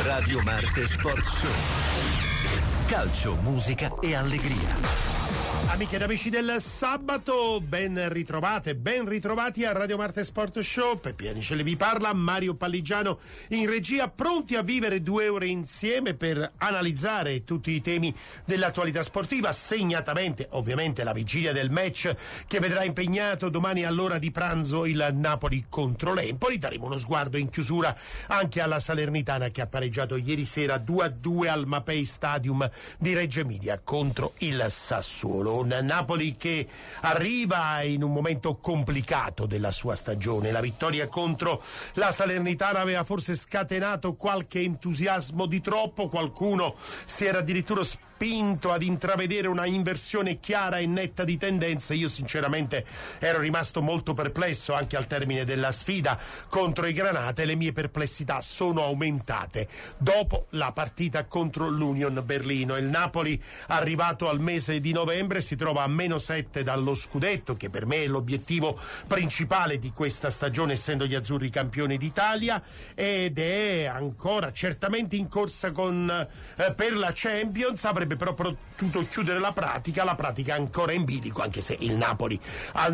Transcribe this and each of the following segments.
Radio Marte Sport Show. Calcio, musica e allegria. Amiche ed amici del sabato, ben ritrovate, ben ritrovati a Radio Marte Sport Show. Peppi Anicelli vi parla, Mario Palligiano in regia, pronti a vivere 2 ore insieme per analizzare tutti i temi dell'attualità sportiva, segnatamente ovviamente la vigilia del match che vedrà impegnato domani all'ora di pranzo il Napoli contro l'Empoli. Daremo uno sguardo in chiusura anche alla Salernitana che ha pareggiato ieri sera 2-2 al Mapei Stadium di Reggio Emilia contro il Sassuolo. Un Napoli che arriva in un momento complicato della sua stagione. La vittoria contro la Salernitana aveva forse scatenato qualche entusiasmo di troppo, qualcuno si era addirittura spinto ad intravedere una inversione chiara e netta di tendenze. Io sinceramente ero rimasto molto perplesso anche al termine della sfida contro i Granate. Le mie perplessità sono aumentate dopo la partita contro l'Union Berlino. Il Napoli, arrivato al mese di novembre, si trova a -7 dallo scudetto, che per me è l'obiettivo principale di questa stagione, essendo gli azzurri campioni d'Italia, ed è ancora certamente in corsa per la Champions. Avrebbe però potuto chiudere la pratica è ancora in bilico, anche se il Napoli al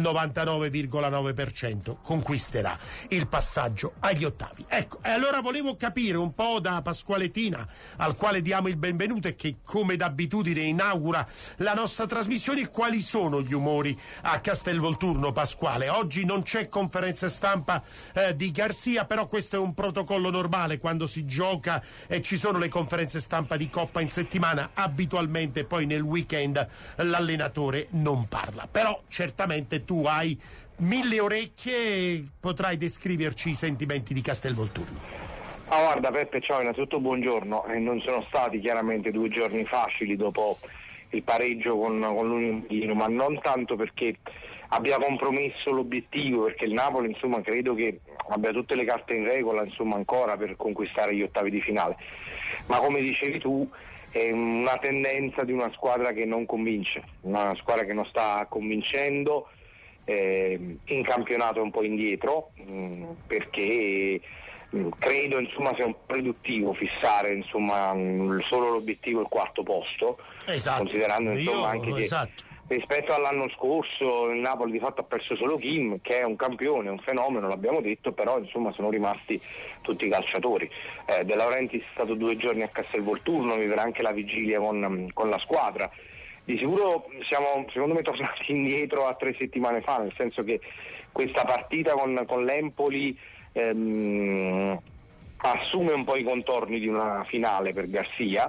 99,9% conquisterà il passaggio agli ottavi. Ecco, e allora volevo capire un po' da Pasquale Tina, al quale diamo il benvenuto e che come d'abitudine inaugura la nostra trasmissione, quali sono gli umori a Castelvolturno. Pasquale, oggi non c'è conferenza stampa di Garcia, però questo è un protocollo normale quando si gioca e ci sono le conferenze stampa di Coppa in settimana. Abitualmente poi nel weekend l'allenatore non parla, però certamente tu hai 1000 orecchie e potrai descriverci i sentimenti di Castelvolturno. Guarda Peppe, ciao, innanzitutto buongiorno. Non sono stati chiaramente 2 giorni facili dopo il pareggio con l'Union Berlino, ma non tanto perché abbia compromesso l'obiettivo, perché il Napoli insomma credo che abbia tutte le carte in regola insomma ancora per conquistare gli ottavi di finale, ma come dicevi tu è una tendenza di una squadra che non convince, una squadra che non sta convincendo, in campionato è un po' indietro, perché credo insomma sia un po' riduttivo fissare insomma solo l'obiettivo il 4° posto, esatto, considerando insomma anche che esatto, rispetto all'anno scorso il Napoli di fatto ha perso solo Kim, che è un campione, un fenomeno, l'abbiamo detto, però insomma sono rimasti tutti i calciatori. De Laurentiis è stato 2 giorni a Castelvolturno, vivrà anche la vigilia con la squadra. Di sicuro siamo secondo me tornati indietro a 3 settimane fa, nel senso che questa partita con l'Empoli assume un po' i contorni di una finale per Garcia.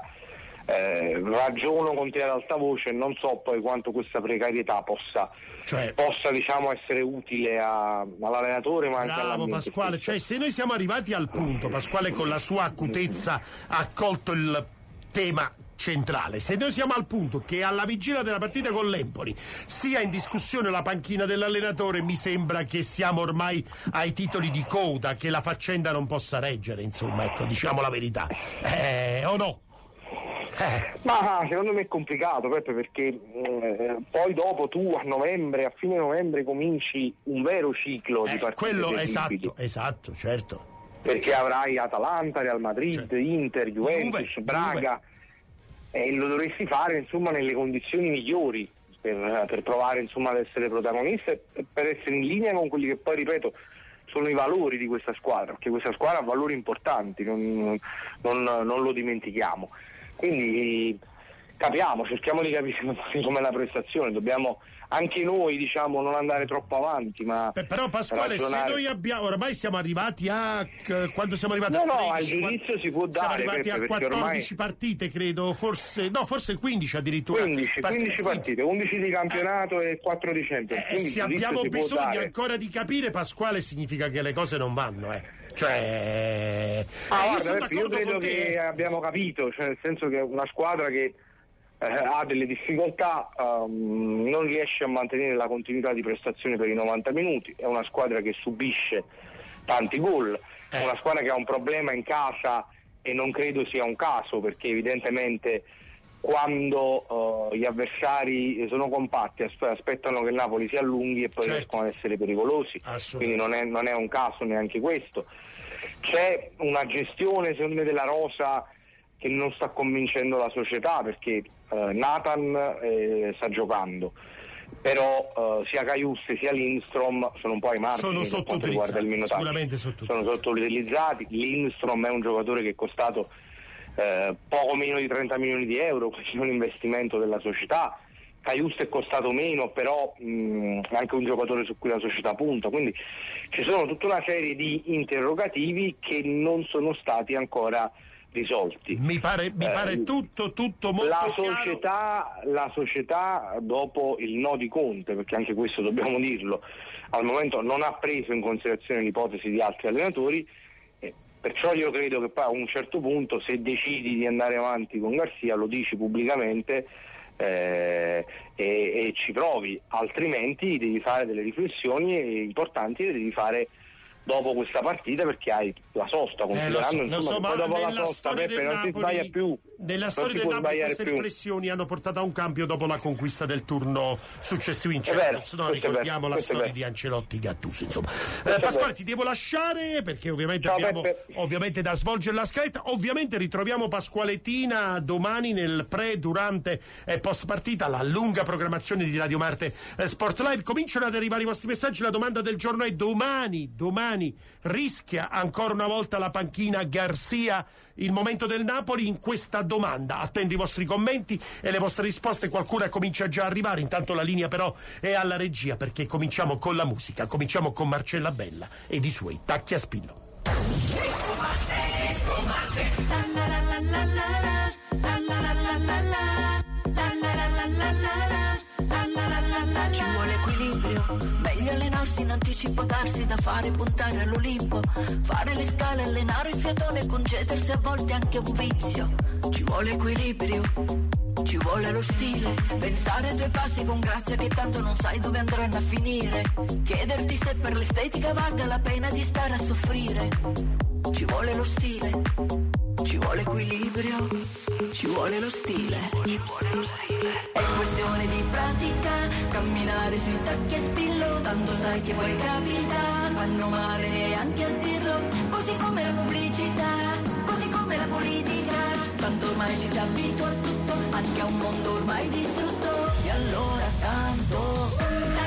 Ragiono con te ad alta voce, non so poi quanto questa precarietà possa diciamo essere utile all'allenatore, ma anche all'ambiente. Bravo Pasquale, cioè se noi siamo arrivati al punto, Pasquale con la sua acutezza ha colto il tema centrale, se noi siamo al punto che alla vigilia della partita con l'Empoli sia in discussione la panchina dell'allenatore, mi sembra che siamo ormai ai titoli di coda, che la faccenda non possa reggere, insomma, ecco, diciamo la verità, o no? Ma secondo me è complicato, Peppe, perché poi dopo tu a fine novembre cominci un vero ciclo di partite. Quello esatto, certo. Perché avrai Atalanta, Real Madrid, certo, Inter, Juventus, Braga, e lo dovresti fare insomma nelle condizioni migliori per provare insomma ad essere protagonista e per essere in linea con quelli che poi, ripeto, sono i valori di questa squadra, perché questa squadra ha valori importanti, non lo dimentichiamo. Quindi cerchiamo di capire com'è la prestazione, dobbiamo anche noi diciamo non andare troppo avanti, ma però Pasquale ragionare... se noi abbiamo ormai siamo arrivati a quando siamo arrivati al giudizio si può dare, siamo arrivati a 14 ormai... partite credo, forse 15 addirittura, 15 partite, 11 di campionato e 4 di Champions, se abbiamo bisogno ancora di capire, Pasquale, significa che le cose non vanno, cioè io credo che abbiamo capito, cioè nel senso che una squadra che ha delle difficoltà, non riesce a mantenere la continuità di prestazione per i 90 minuti, è una squadra che subisce tanti gol, è una squadra che ha un problema in casa e non credo sia un caso, perché evidentemente quando gli avversari sono compatti aspettano che il Napoli si allunghi e poi riescono ad essere pericolosi, quindi non è un caso neanche questo. C'è una gestione secondo me della rosa che non sta convincendo la società, perché Nathan sta giocando, però sia Cajuste sia Lindstrom sono un po' ai margini per quanto riguarda il minutaggio, sicuramente sono sottoutilizzati. Lindstrom è un giocatore che è costato poco meno di 30 milioni di euro, quindi un investimento della società. Cajuste è costato meno, però è anche un giocatore su cui la società punta, quindi ci sono tutta una serie di interrogativi che non sono stati ancora risolti. Mi pare tutto molto chiaro. La società dopo il no di Conte, perché anche questo dobbiamo dirlo, al momento non ha preso in considerazione l'ipotesi di altri allenatori, perciò io credo che poi a un certo punto, se decidi di andare avanti con Garcia, lo dici pubblicamente e ci provi, altrimenti devi fare delle riflessioni importanti, le devi fare dopo questa partita, perché hai la sosta, considerando poi dopo la sosta Peppe non si sbaglia più. Nella storia del Napoli queste riflessioni hanno portato a un cambio dopo la conquista del turno successivo in Champions. Ricordiamo la storia di Ancelotti, Gattuso, insomma. Pasquale, ti devo lasciare perché ovviamente abbiamo da svolgere la scaletta. Ovviamente ritroviamo Pasquale Tina domani nel pre, durante e post partita, la lunga programmazione di Radio Marte Sport Live. Cominciano ad arrivare i vostri messaggi. La domanda del giorno è: domani rischia ancora una volta la panchina Garcia il momento del Napoli? In questa domanda attendo i vostri commenti e le vostre risposte. Qualcuna comincia già a arrivare, intanto la linea però è alla regia, perché cominciamo con la musica, cominciamo con Marcella Bella ed i suoi Tacchi a spillo. Ci vuole equilibrio, meglio allenarsi in anticipo, darsi da fare, puntare all'Olimpo, fare le scale, allenare il fiatone, concedersi a volte anche un vizio. Ci vuole equilibrio, ci vuole lo stile, pensare ai tuoi passi con grazia che tanto non sai dove andranno a finire, chiederti se per l'estetica valga la pena di stare a soffrire. Ci vuole lo stile, ci vuole equilibrio, ci vuole lo stile. È questione di pratica, camminare sui tacchi a spillo, tanto sai che poi capita, fanno male neanche a dirlo, così come la pubblicità, così come la politica, tanto ormai ci si abitua a tutto, anche a un mondo ormai distrutto, e allora tanto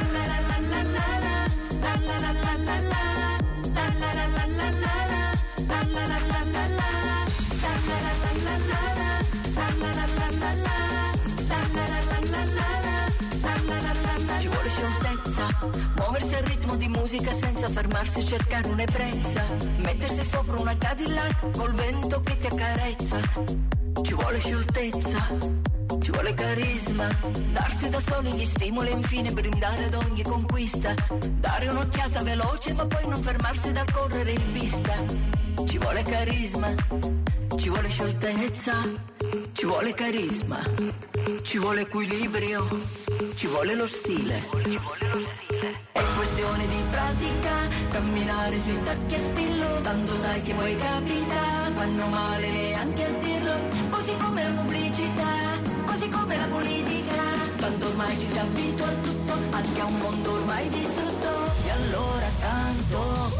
ci vuole scioltezza, muoversi al ritmo di musica senza fermarsi a cercare un'ebbrezza, mettersi sopra una Cadillac col vento che ti accarezza. Ci vuole scioltezza, ci vuole carisma, darsi da soli gli stimoli e infine brindare ad ogni conquista, dare un'occhiata veloce ma poi non fermarsi dal correre in pista. Ci vuole carisma, ci vuole scioltezza, ci vuole carisma, ci vuole equilibrio, ci vuole lo stile. È questione di pratica, camminare sui tacchi a spillo, tanto sai che poi capita, fanno male neanche a dirlo, così come la pubblicità, così come la politica, tanto ormai ci si abitua a tutto, anche a un mondo ormai distrutto, e allora tanto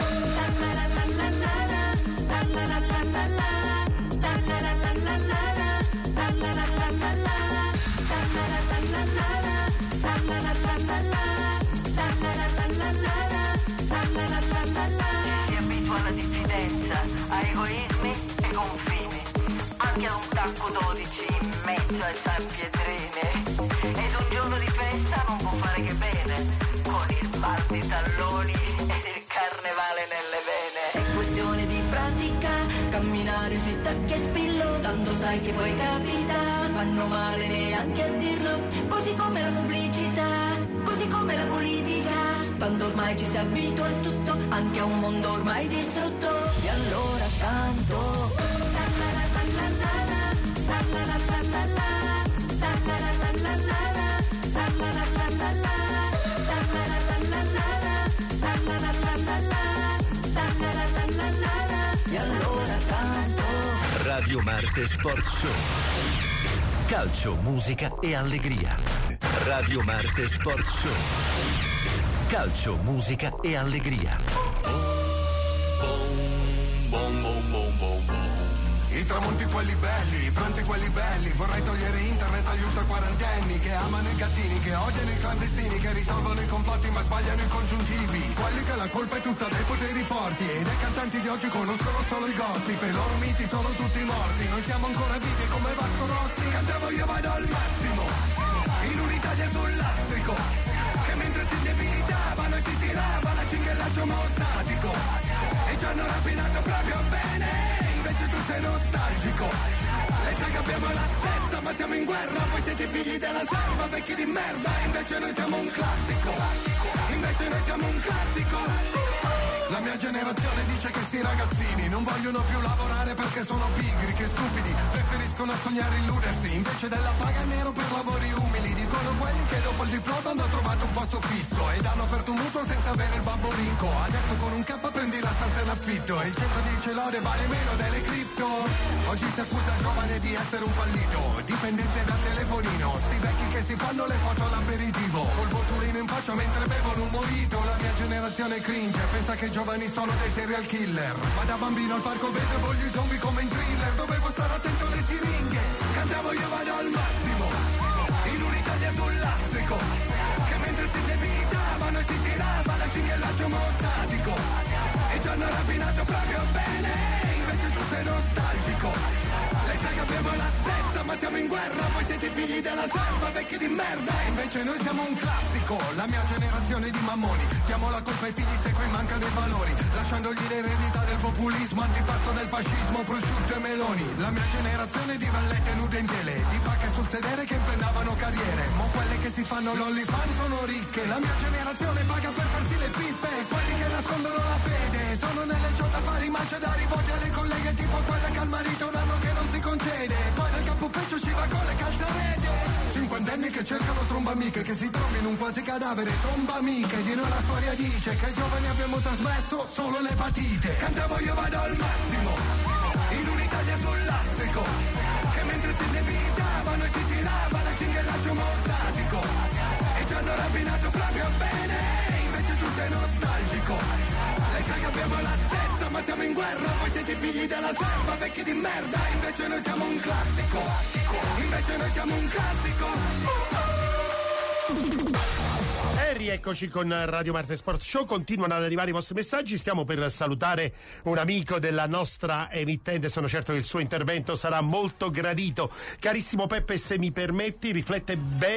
alla diffidenza, a egoismi e confini, anche a un tacco 12 in mezzo ai San Pietrini, ed un giorno di festa non può fare che bene, con i sbalzi talloni ed il carnevale nelle vene. È questione di pratica, camminare sui tacchi a spillo, tanto sai che poi capita, fanno male neanche a dirlo, così come la pubblicità, così come la politica, tanto ormai ci si abitua a tutto, anche a un mondo ormai distrutto, e allora tanto e allora tanto Radio Marte Sport Show. Calcio, musica e allegria. Radio Marte Sport Show. Calcio, musica e allegria. tramonti quelli belli, pronti quelli belli. Vorrei togliere internet agli ultraquarantenni che amano i gattini, che odiano i clandestini, che risolvono i complotti ma sbagliano i congiuntivi. Quelli che la colpa è tutta dei poteri forti e dei cantanti di oggi conoscono solo il gossip. E i loro miti sono tutti morti, noi siamo ancora vivi come Vasco Rossi. Cantavo io vado al massimo, in un'Italia sul lastrico, che mentre si debilitavano e si tirava la cinghiallaggio mostatico e ci hanno rapinato proprio bene, invece tu sei nostalgico. Le che abbiamo la stessa ma siamo in guerra, voi siete figli della serva, vecchi di merda, invece noi siamo un classico, invece noi siamo un classico. La mia generazione dice che sti ragazzini non vogliono più lavorare perché sono pigri, che stupidi, preferiscono sognare e illudersi, invece della paga nero per lavori umili. Dicono quelli che dopo il diploma hanno trovato un posto fisso ed hanno aperto un mutuo senza avere il babbo ricco. Adesso con un K prendi la stanza in affitto e il centro dice lode vale meno delle cripto. Oggi si accusa il giovane di essere un fallito, dipendente dal telefonino, sti vecchi che si fanno le foto all'aperitivo, col botulino in faccia mentre bevono un mojito. La mia generazione cringe, pensa che i giovani sono dei serial killer, ma da bambino al parco vedevo gli zombie come in thriller, dovevo stare attento alle siringhe, cantavo io vado al massimo, in un'Italia sul lastrico, che mentre si debilitavano e si tirava la cinghiallaggio mostatico e ci hanno rapinato proprio bene, invece tu sei nostalgico. Le che abbiamo la stessa ma siamo in guerra, voi siete figli della serva, vecchi di merda, invece noi siamo un classico. La mia generazione di mammoni, diamo la colpa ai figli se qui mancano i valori, lasciandogli l'eredità del populismo, antipasto del fascismo, prosciutto e meloni. La mia generazione di vallette nude in tele, di pacche sul sedere che impennavano carriere, ma quelle che si fanno l'OnlyFans sono ricche. La mia generazione paga per farsi le pippe, quelli che nascondono la fede sono nelle giotte a fare i macedari, voti alle colleghe tipo quelle che al marito un anno che non si concede, poi dal capo peggio ci va con le calzarete. Cinquantenni che cercano trombamiche, che si trovino in un quasi cadavere, tombamiche. Di noi la storia dice che ai giovani abbiamo trasmesso solo l'epatite. Cantavo io vado al massimo, in un'Italia sul lastrico, che mentre si debilitavano e si tirava la cinghiallaggio mostatico e ci hanno rapinato proprio bene, invece tu sei nostalgico. Le che abbiamo la stessa ma siamo in guerra, voi siete figli della serva, vecchi di merda, invece noi siamo un classico, invece noi siamo un classico. E rieccoci con Radio Marte Sport Show, continuano ad arrivare i vostri messaggi, stiamo per salutare un amico della nostra emittente, sono certo che il suo intervento sarà molto gradito. Carissimo Peppe, se mi permetti, rifletti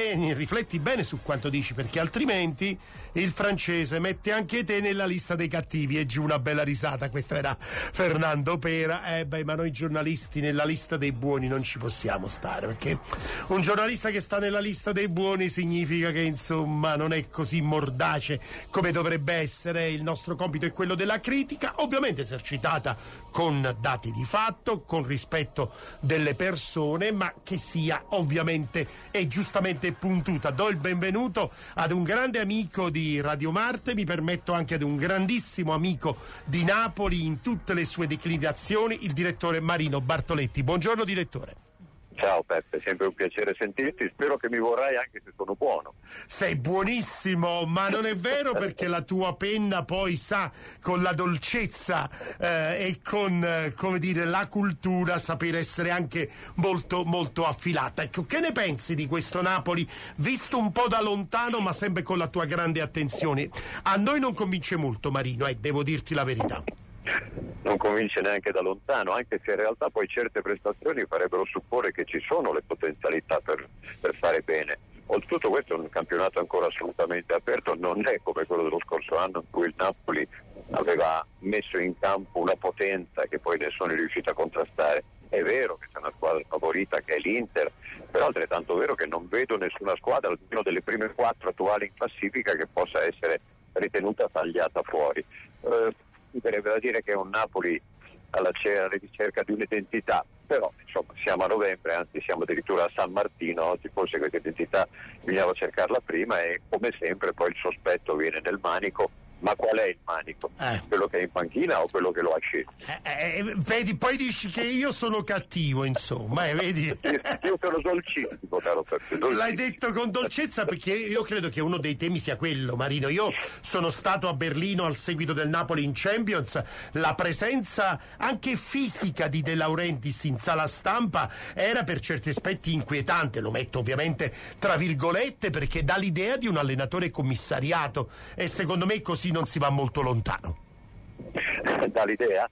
bene su quanto dici, perché altrimenti il francese mette anche te nella lista dei cattivi. E giù una bella risata, questa era Fernando Pera. Ma noi giornalisti nella lista dei buoni non ci possiamo stare, perché un giornalista che sta nella lista dei buoni significa che insomma non è così mordace come dovrebbe essere. Il nostro compito è quello della critica, ovviamente esercitata con dati di fatto, con rispetto delle persone, ma che sia ovviamente e giustamente puntuta. Do il benvenuto ad un grande amico di Radio Marte, mi permetto anche ad un grandissimo amico di Napoli in tutte le sue declinazioni, il direttore Marino Bartoletti. Buongiorno direttore. Ciao Peppe, sempre un piacere sentirti, spero che mi vorrai anche se sono buono. Sei buonissimo, ma non è vero, perché la tua penna poi sa con la dolcezza e con come dire la cultura sapere essere anche molto molto affilata. Ecco, che ne pensi di questo Napoli visto un po' da lontano ma sempre con la tua grande attenzione? A noi non convince molto Marino, devo dirti la verità. Non convince neanche da lontano, anche se in realtà poi certe prestazioni farebbero supporre che ci sono le potenzialità per fare bene. Oltretutto questo è un campionato ancora assolutamente aperto, non è come quello dello scorso anno in cui il Napoli aveva messo in campo una potenza che poi nessuno è riuscito a contrastare. È vero che c'è una squadra favorita che è l'Inter, però è altrettanto vero che non vedo nessuna squadra, almeno delle prime 4 attuali in classifica, che possa essere ritenuta tagliata fuori. Mi verrebbe da dire che è un Napoli alla ricerca di un'identità, però insomma siamo a novembre, anzi siamo addirittura a San Martino, oggi forse questa identità bisognava cercarla prima e come sempre poi il sospetto viene nel manico Ma qual è il manico? Quello che è in panchina o quello che lo ha scelto? Vedi, poi dici che io sono cattivo, insomma, vedi? Io sono dolcissimo, caro Peppe. L'hai detto con dolcezza, perché io credo che uno dei temi sia quello, Marino. Io sono stato a Berlino al seguito del Napoli in Champions. La presenza anche fisica di De Laurentiis in sala stampa era per certi aspetti inquietante. Lo metto ovviamente tra virgolette perché dà l'idea di un allenatore commissariato, e secondo me così non si va molto lontano. Dall'idea?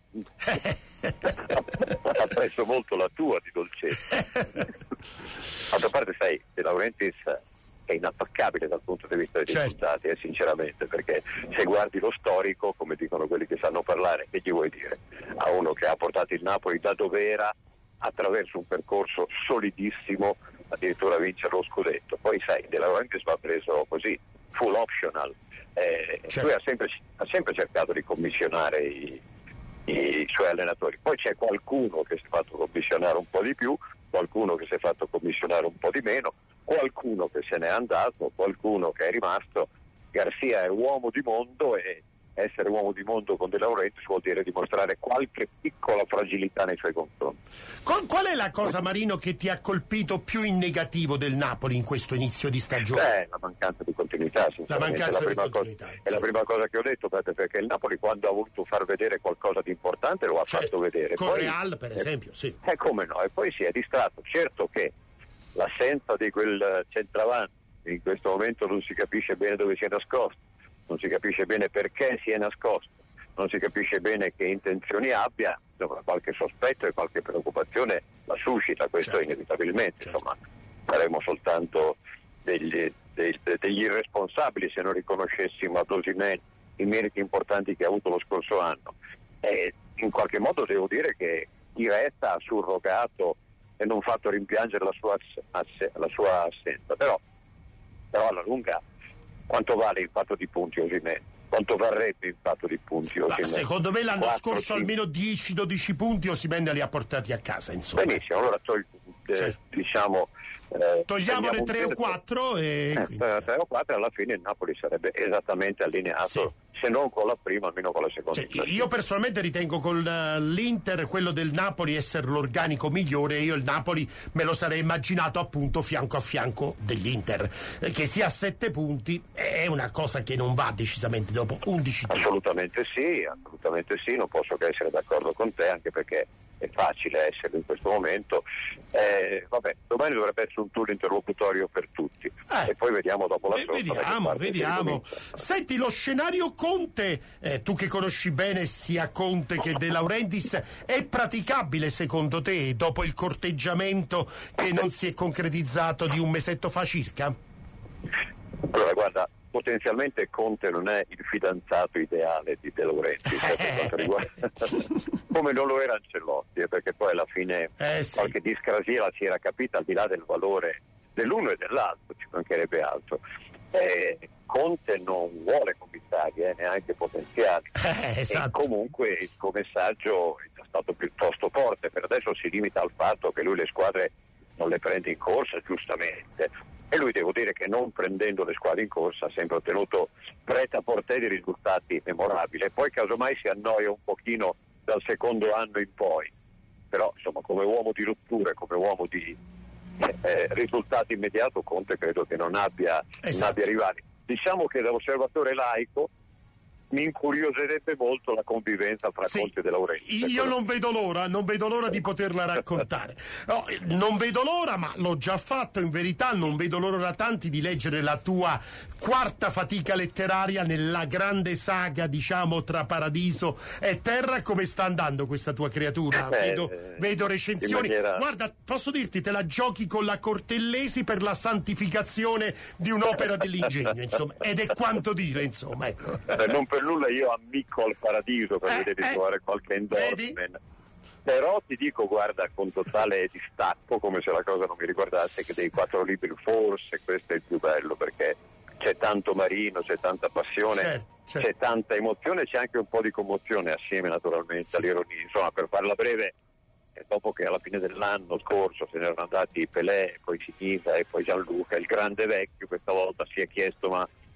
Apprezzo molto la tua di dolcezza. D'altra parte, sai, De Laurentiis è inattaccabile dal punto di vista dei risultati, sinceramente, perché se guardi lo storico, come dicono quelli che sanno parlare, che gli vuoi dire a uno che ha portato il Napoli da dove era attraverso un percorso solidissimo, addirittura a vincere lo scudetto? Poi sai, De Laurentiis va preso così, full optional. Lui ha sempre cercato di commissionare i suoi allenatori. Poi c'è qualcuno che si è fatto commissionare un po' di più, qualcuno che si è fatto commissionare un po' di meno, qualcuno che se n'è andato, qualcuno che è rimasto. Garcia è uomo di mondo, e essere uomo di mondo con De Laurentiis vuol dire dimostrare qualche piccola fragilità nei suoi confronti. Qual è la cosa, Marino, che ti ha colpito più in negativo del Napoli in questo inizio di stagione? La mancanza di continuità, sinceramente. È la prima cosa che ho detto, perché il Napoli, quando ha voluto far vedere qualcosa di importante, lo ha fatto vedere. Con poi, Real, per esempio, sì. Come no, e poi si è distratto. Certo che l'assenza di quel centravanti in questo momento non si capisce bene dove si è nascosto, non si capisce bene perché si è nascosto, non si capisce bene che intenzioni abbia, insomma, qualche sospetto e qualche preoccupazione la suscita, questo inevitabilmente. Insomma, saremmo soltanto degli irresponsabili se non riconoscessimo ad Osimhen i meriti importanti che ha avuto lo scorso anno. E in qualche modo devo dire che Iretta ha surrogato e non fatto rimpiangere la sua assenza, però alla lunga quanto vale il fatto di punti Osimhen? Quanto varrebbe il fatto di punti Osimhen? Secondo me l'anno scorso almeno 10-12 punti Osimhen li ha portati a casa, insomma. Benissimo, allora togliamone 3 o 4 e 3 o 4, alla fine il Napoli sarebbe esattamente allineato, se non con la prima almeno con la seconda. Io personalmente ritengo con l'Inter quello del Napoli essere l'organico migliore. Io il Napoli me lo sarei immaginato appunto fianco a fianco dell'Inter, che sia a 7 punti è una cosa che non va decisamente dopo 11 turni. Assolutamente sì, non posso che essere d'accordo con te, anche perché è facile essere in questo momento. Domani dovrebbe essere un tour interlocutorio per tutti, e poi vediamo dopo la sosta. Vediamo. Senti, lo scenario Conte, tu che conosci bene sia Conte che De Laurentiis, è praticabile secondo te dopo il corteggiamento che non si è concretizzato di un mesetto fa circa? Allora, guarda, potenzialmente Conte non è il fidanzato ideale di De Laurentiis, come non lo era Ancelotti, perché poi alla fine qualche discrasia la si era capita, al di là del valore dell'uno e dell'altro, ci mancherebbe altro. Conte non vuole commissari, neanche potenziali, esatto. E comunque il suo messaggio è stato piuttosto forte. Per adesso si limita al fatto che lui le squadre non le prende in corsa, giustamente, e lui, devo dire che non prendendo le squadre in corsa ha sempre ottenuto prêt-à-porter di risultati memorabili. E poi casomai si annoia un pochino dal secondo anno in poi, però insomma come uomo di rotture, come uomo di risultati immediato, Conte credo che non abbia rivali. Diciamo che da osservatore laico mi incurioserebbe molto la convivenza tra Conte e De Laurentiis. Io non vedo l'ora di poterla raccontare. No, non vedo l'ora, ma l'ho già fatto in verità, non vedo l'ora da tanti di leggere la tua quarta fatica letteraria nella grande saga, diciamo, tra paradiso e terra. Come sta andando questa tua creatura? Vedo recensioni. Guarda, posso dirti, te la giochi con la Cortellesi per la santificazione di un'opera dell'ingegno, insomma, ed è quanto dire, insomma, ecco. Non per nulla io amico al paradiso per vedere di trovare qualche endorsement. Però ti dico, guarda, con totale distacco, come se la cosa non mi riguardasse, che dei 4 libri forse questo è il più bello, perché c'è tanto Marino, c'è tanta passione, c'è tanta emozione, c'è anche un po' di commozione assieme naturalmente all'ironia. Insomma, per farla breve, dopo che alla fine dell'anno scorso se ne erano andati Pelé, poi Sinisa e poi Gianluca, il grande vecchio questa volta si è chiesto: ma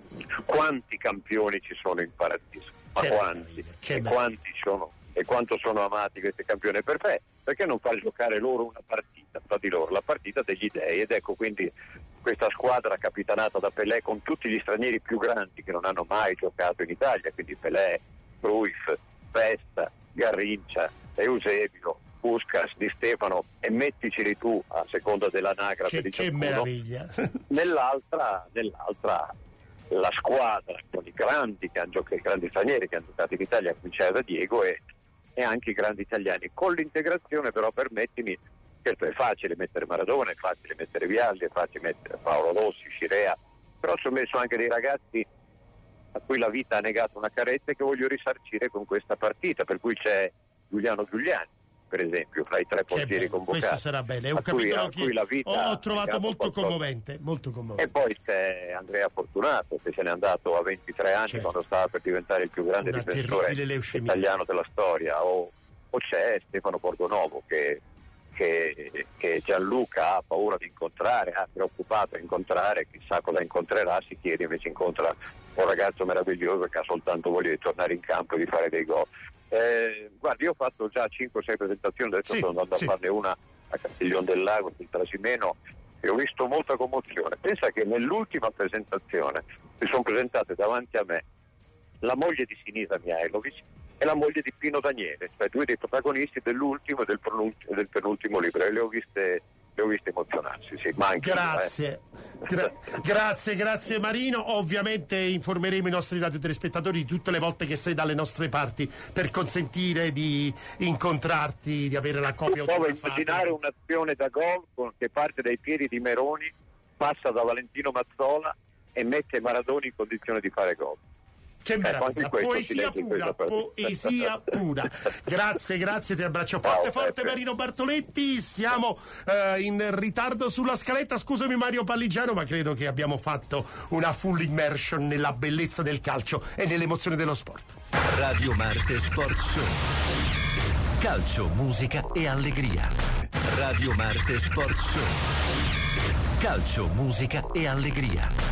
quanti campioni ci sono in paradiso, ma quanti, e quanto sono amati questi campioni. Perché non far giocare loro una partita tra di loro, la partita degli dei? Ed ecco quindi questa squadra capitanata da Pelé, con tutti gli stranieri più grandi che non hanno mai giocato in Italia, quindi Pelé, Cruyff, Festa, Garrincha, Eusebio, Puskas, Di Stefano, e metticeli tu a seconda dell'anagrafe di ciascuno. Che meraviglia! Nell'altra la squadra con i grandi stranieri che hanno giocato in Italia, a cominciare da Diego e anche i grandi italiani, con l'integrazione però, permettimi, certo è facile mettere Maradona, è facile mettere Vialli, è facile mettere Paolo Rossi, Scirea, però ci ho messo anche dei ragazzi a cui la vita ha negato una carezza e che voglio risarcire con questa partita, per cui c'è Giuliano Giuliani, per esempio, fra i 3 portieri convocati. Questo sarà bello, è un capitolo che ho trovato molto commovente, E poi c'è Andrea Fortunato, che se n'è andato a 23 anni, quando stava per diventare il più grande difensore italiano della storia, o c'è Stefano Borgonovo che Gianluca ha paura di incontrare, è preoccupato a incontrare, chissà cosa incontrerà, si chiede, invece incontra un ragazzo meraviglioso che ha soltanto voglia di tornare in campo e di fare dei gol. Guardi, io ho fatto già 5-6 presentazioni, adesso sto andando a farne una a Castiglion del Lago, sul Trasimeno, e ho visto molta commozione. Pensa che nell'ultima presentazione si sono presentate davanti a me la moglie di Sinisa Mihajlovic e la moglie di Pino Daniele, cioè 2 dei protagonisti dell'ultimo e del penultimo libro, e le ho viste emozionarsi, sì, ma anche grazie Marino. Ovviamente informeremo i nostri radiotelespettatori di tutte le volte che sei dalle nostre parti, per consentire di incontrarti, di avere la copia autografata. Provo a immaginare un'azione da gol che parte dai piedi di Meroni, passa da Valentino Mazzola e mette Maradona in condizione di fare gol. Che meraviglia, poesia pura. Grazie, ti abbraccio forte Marino Bartoletti. Siamo in ritardo sulla scaletta, scusami Mario Palligiano, ma credo che abbiamo fatto una full immersion nella bellezza del calcio e nell'emozione dello sport. Radio Marte Sport Show. Calcio, musica e allegria. Radio Marte Sport Show. Calcio, musica e allegria.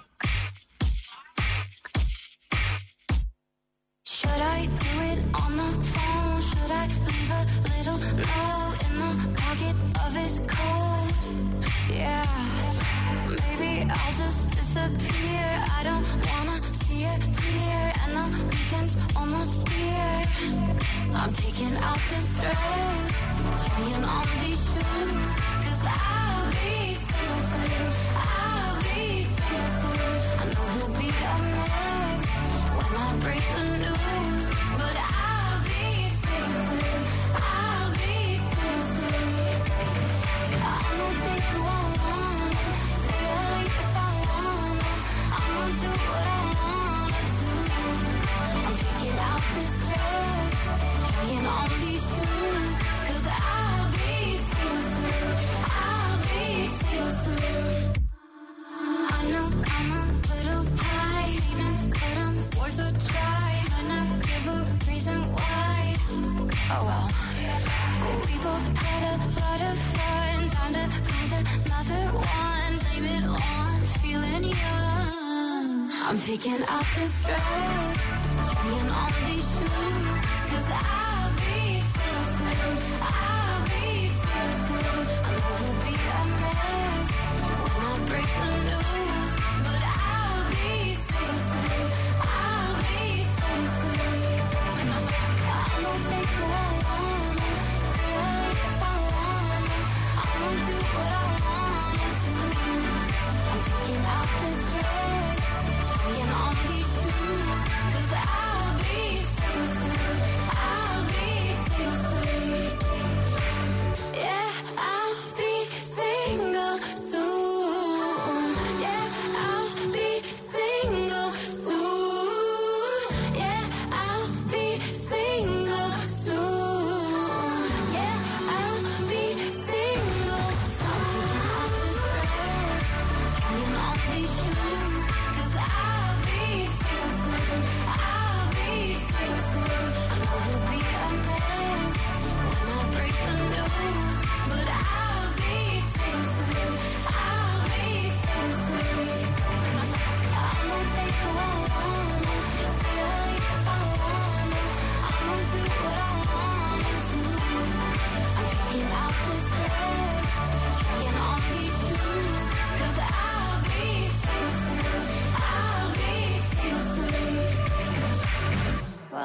Should I do it on the phone? Should I leave a little note in the pocket of his coat? Yeah, maybe I'll just disappear. I don't wanna see a tear, and the weekend's almost here. I'm picking out this dress, trying on these shoes, 'cause I'll be single soon. I'll be single soon. I know he'll be a mess when I break the news, but I'll be single soon. I'll be single soon. I'm gonna take who I want, stay late if I want. I'm gonna do what I wanna do. I'm picking out this dress, trying on these shoes, 'cause I'll be single soon. I'll be single soon. I know I'm a little high maintenance, but I'm worth a try. Might not give a reason why. Oh well. We both had a lot of fun. Time to find another one. Blame it on feeling young. I'm picking out this dress, trying on these shoes, 'cause I'll be single soon. I'll be single soon. I know he'll be a mess when I break the news, but I'll be single soon. I'll be single soon. I'm gonna take who I want, stay late if I want. I'm gonna do what I wanna do. I'm picking out this dress, trying on these shoes, 'cause I'll be single soon. I'll be single soon.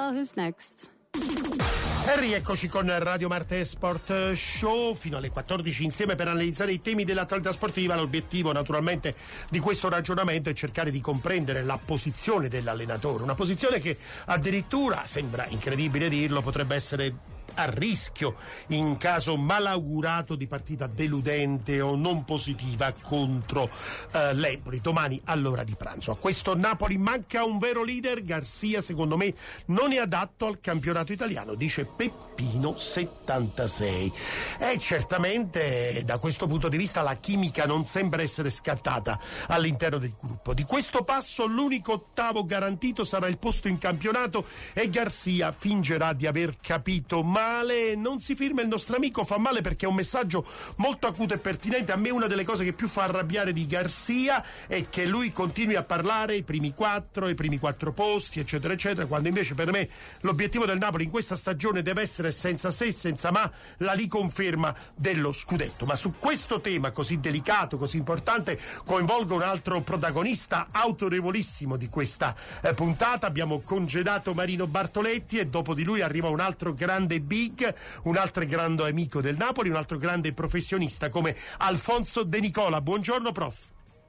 well, who's next? E rieccoci con Radio Marte Sport Show fino alle 14 insieme per analizzare i temi dell'attualità sportiva. L'obiettivo naturalmente di questo ragionamento è cercare di comprendere la posizione dell'allenatore, una posizione che addirittura, sembra incredibile dirlo, potrebbe essere a rischio in caso malaugurato di partita deludente o non positiva contro l'Empoli domani all'ora di pranzo. A questo Napoli manca un vero leader. Garcia secondo me non è adatto al campionato italiano, dice Peppino 76. E certamente da questo punto di vista la chimica non sembra essere scattata all'interno del gruppo. Di questo passo l'unico ottavo garantito sarà il posto in campionato e Garcia fingerà di aver capito male. Non si firma il nostro amico, fa male perché è un messaggio molto acuto e pertinente. A me una delle cose che più fa arrabbiare di Garcia è che lui continui a parlare i primi quattro posti eccetera eccetera, quando invece per me l'obiettivo del Napoli in questa stagione deve essere senza se senza ma la riconferma dello scudetto. Ma su questo tema così delicato, così importante, coinvolgo un altro protagonista autorevolissimo di questa puntata. Abbiamo congedato Marino Bartoletti e dopo di lui arriva un altro grande un altro grande amico del Napoli, un altro grande professionista come Alfonso De Nicola. Buongiorno prof.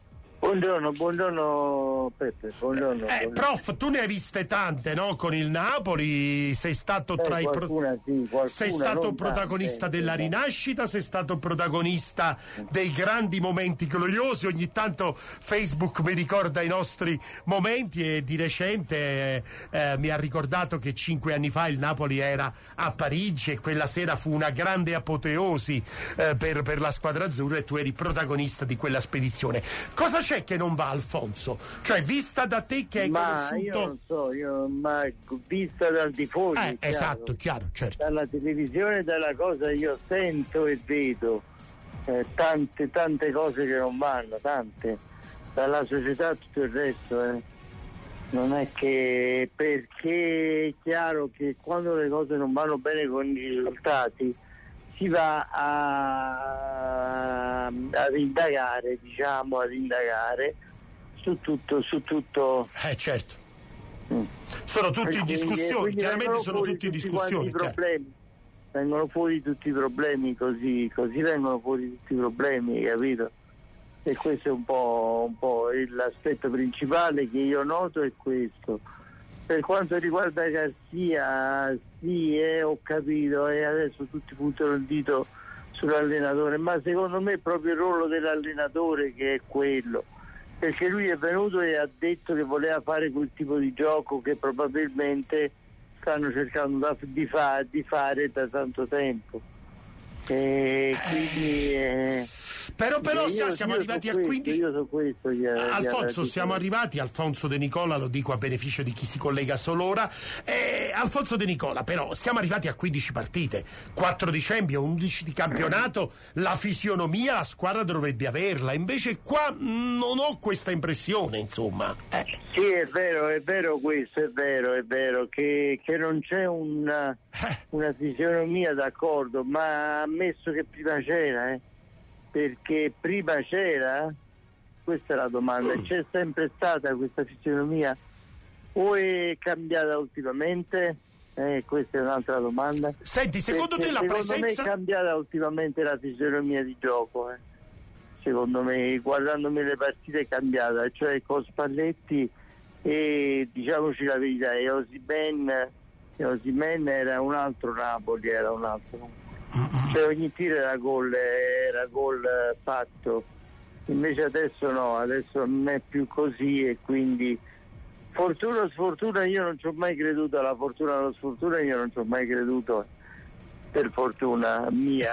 Buongiorno Peppe, buongiorno. Prof, tu ne hai viste tante, no? Con il Napoli sei stato tra sei stato protagonista della rinascita, sei stato protagonista dei grandi momenti gloriosi. Ogni tanto Facebook mi ricorda i nostri momenti e di recente mi ha ricordato che 5 anni fa il Napoli era a Parigi e quella sera fu una grande apoteosi per la squadra azzurra e tu eri protagonista di quella spedizione. Cosa c'è che non va, Alfonso? Cioè, vista da te che hai conosciuto... Io non so, vista dal tifoso. Esatto, chiaro, certo. Dalla televisione, dalla cosa io sento e vedo tante cose che non vanno, tante. Dalla società tutto il resto, Non è che... Perché è chiaro che quando le cose non vanno bene con i risultati si va ad indagare su tutto. Certo. Sono tutti in discussione, chiaramente sono tutti in discussione. Vengono fuori tutti i problemi, così vengono fuori tutti i problemi, capito? E questo è un po' l'aspetto principale che io noto è questo. Per quanto riguarda Garcia, sì, ho capito, e adesso tutti puntano il dito sull'allenatore, ma secondo me è proprio il ruolo dell'allenatore che è quello, perché lui è venuto e ha detto che voleva fare quel tipo di gioco che probabilmente stanno cercando di fare da tanto tempo. E quindi... Però siamo arrivati a 15. Io su questo Alfonso, siamo arrivati. Alfonso De Nicola, lo dico a beneficio di chi si collega sol'ora. Alfonso De Nicola, però siamo arrivati a 15 partite, 4 di Champions, 11 di campionato. La fisionomia la squadra dovrebbe averla, invece qua non ho questa impressione, insomma. Sì, è vero questo, è vero che non c'è una fisionomia, d'accordo, ma ammesso che prima c'era, perché prima c'era, questa è la domanda, c'è sempre stata questa fisionomia o è cambiata ultimamente? Questa è un'altra domanda. Senti, secondo te la presenza... Secondo me è cambiata ultimamente la fisionomia di gioco, secondo me, guardandomi le partite è cambiata, cioè con Spalletti e diciamoci la verità, e Osimhen era un altro Napoli, cioè ogni tiro era gol fatto, invece adesso no, adesso non è più così, e quindi fortuna o sfortuna io non ci ho mai creduto, alla fortuna o alla sfortuna io non ci ho mai creduto, per fortuna mia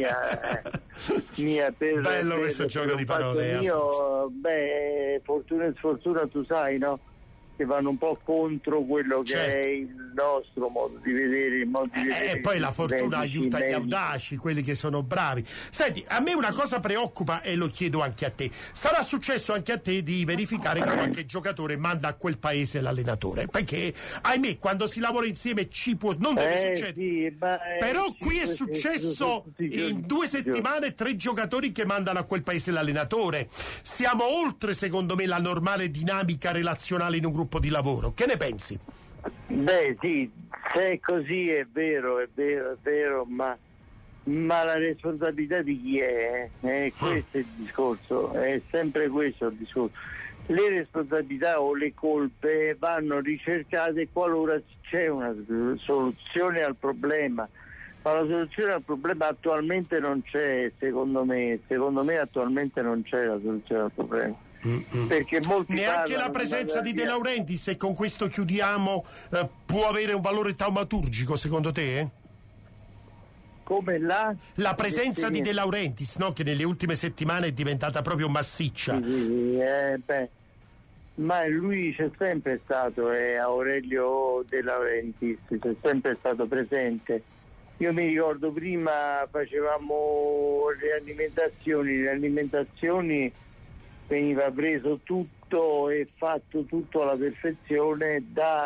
per bello questo gioco di parole fortuna e sfortuna, tu sai, no? Che vanno un po' contro quello che certo. è il nostro modo di vedere, e poi la fortuna aiuta gli audaci, quelli che sono bravi. Senti, a me una cosa preoccupa e lo chiedo anche a te. Sarà successo anche a te di verificare che qualche giocatore manda a quel paese l'allenatore? Perché, ahimè, quando si lavora insieme ci può... non deve succedere. Sì, però qui è successo in 2 settimane 3 giocatori che mandano a quel paese l'allenatore. Siamo oltre, secondo me, la normale dinamica relazionale in un gruppo di lavoro. Che ne pensi? Beh sì, se è così è vero, ma la responsabilità di chi è? Questo è il discorso, è sempre questo il discorso. Le responsabilità o le colpe vanno ricercate qualora c'è una soluzione al problema, ma la soluzione al problema attualmente non c'è, secondo me attualmente non c'è la soluzione al problema. Perché molti neanche la presenza di De Laurentiis, e con questo chiudiamo, può avere un valore taumaturgico secondo te? Come la presenza di De Laurentiis, no? Che nelle ultime settimane è diventata proprio massiccia. Sì, ma lui c'è sempre stato, Aurelio De Laurentiis c'è sempre stato presente. Io mi ricordo prima facevamo le alimentazioni veniva preso tutto e fatto tutto alla perfezione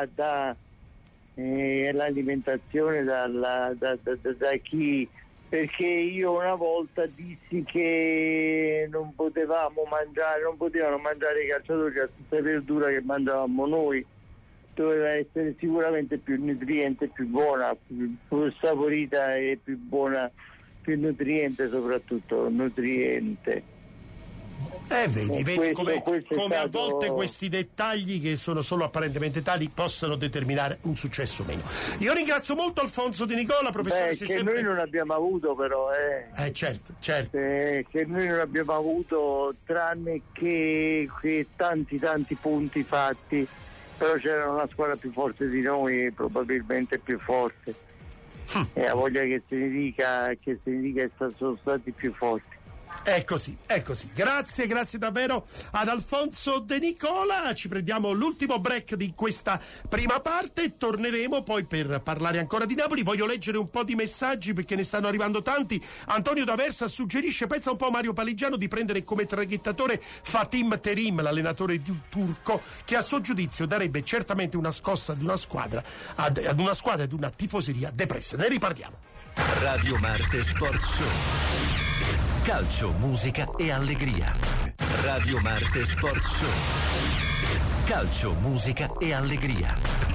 l'alimentazione da chi, perché io una volta dissi che non potevano mangiare i calciatori la stessa verdura che mangiavamo noi, doveva essere sicuramente più nutriente, più buona, più saporita e più buona, più nutriente, soprattutto nutriente. Vedi come stato... a volte questi dettagli, che sono solo apparentemente tali, possono determinare un successo o meno. Io ringrazio molto Alfonso De Nicola, professore. Noi non abbiamo avuto però certo che noi non abbiamo avuto, tranne che tanti punti fatti, però c'era una squadra più forte di noi, probabilmente più forte, e ha voglia che se ne dica che sono stati più forti. È così. Grazie davvero ad Alfonso De Nicola. Ci prendiamo l'ultimo break di questa prima parte, torneremo poi per parlare ancora di Napoli. Voglio leggere un po' di messaggi perché ne stanno arrivando tanti. Antonio D'Aversa suggerisce, pensa un po' Mario Paligiano, di prendere come traghettatore Fatim Terim, l'allenatore turco, che a suo giudizio darebbe certamente una scossa ad una squadra ed una tifoseria depressa. Ne riparliamo. Radio Marte Sport Show. Calcio, musica e allegria. Radio Marte Sport Show. Calcio, musica e allegria.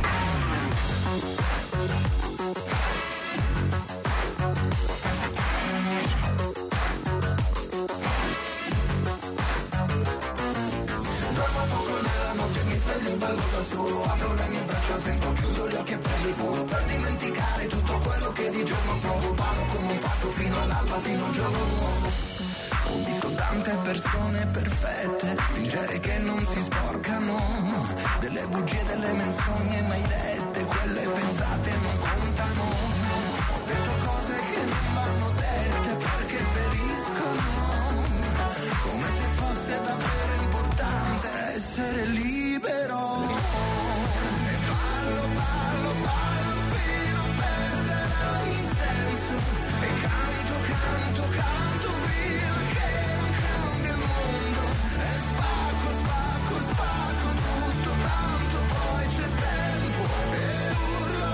Dormo poco nella notte, mi sveglio bello da solo, apro le mie braccia, sento, chiudo gli occhi e prendo il volo per dimenticare tutto quello che di giorno provo. Ballo come un pazzo fino all'alba, fino a un giorno nuovo. Ho visto tante persone perfette fingere che non si sporcano, delle bugie, delle menzogne mai dette, quelle pensate non contano. Ho detto cose che non vanno dette perché feriscono, come se fosse davvero importante essere libero. E ballo fino a perdere ogni senso, e canto fino a che non cambia il mondo, e spacco tutto, tanto poi c'è tempo, e urlo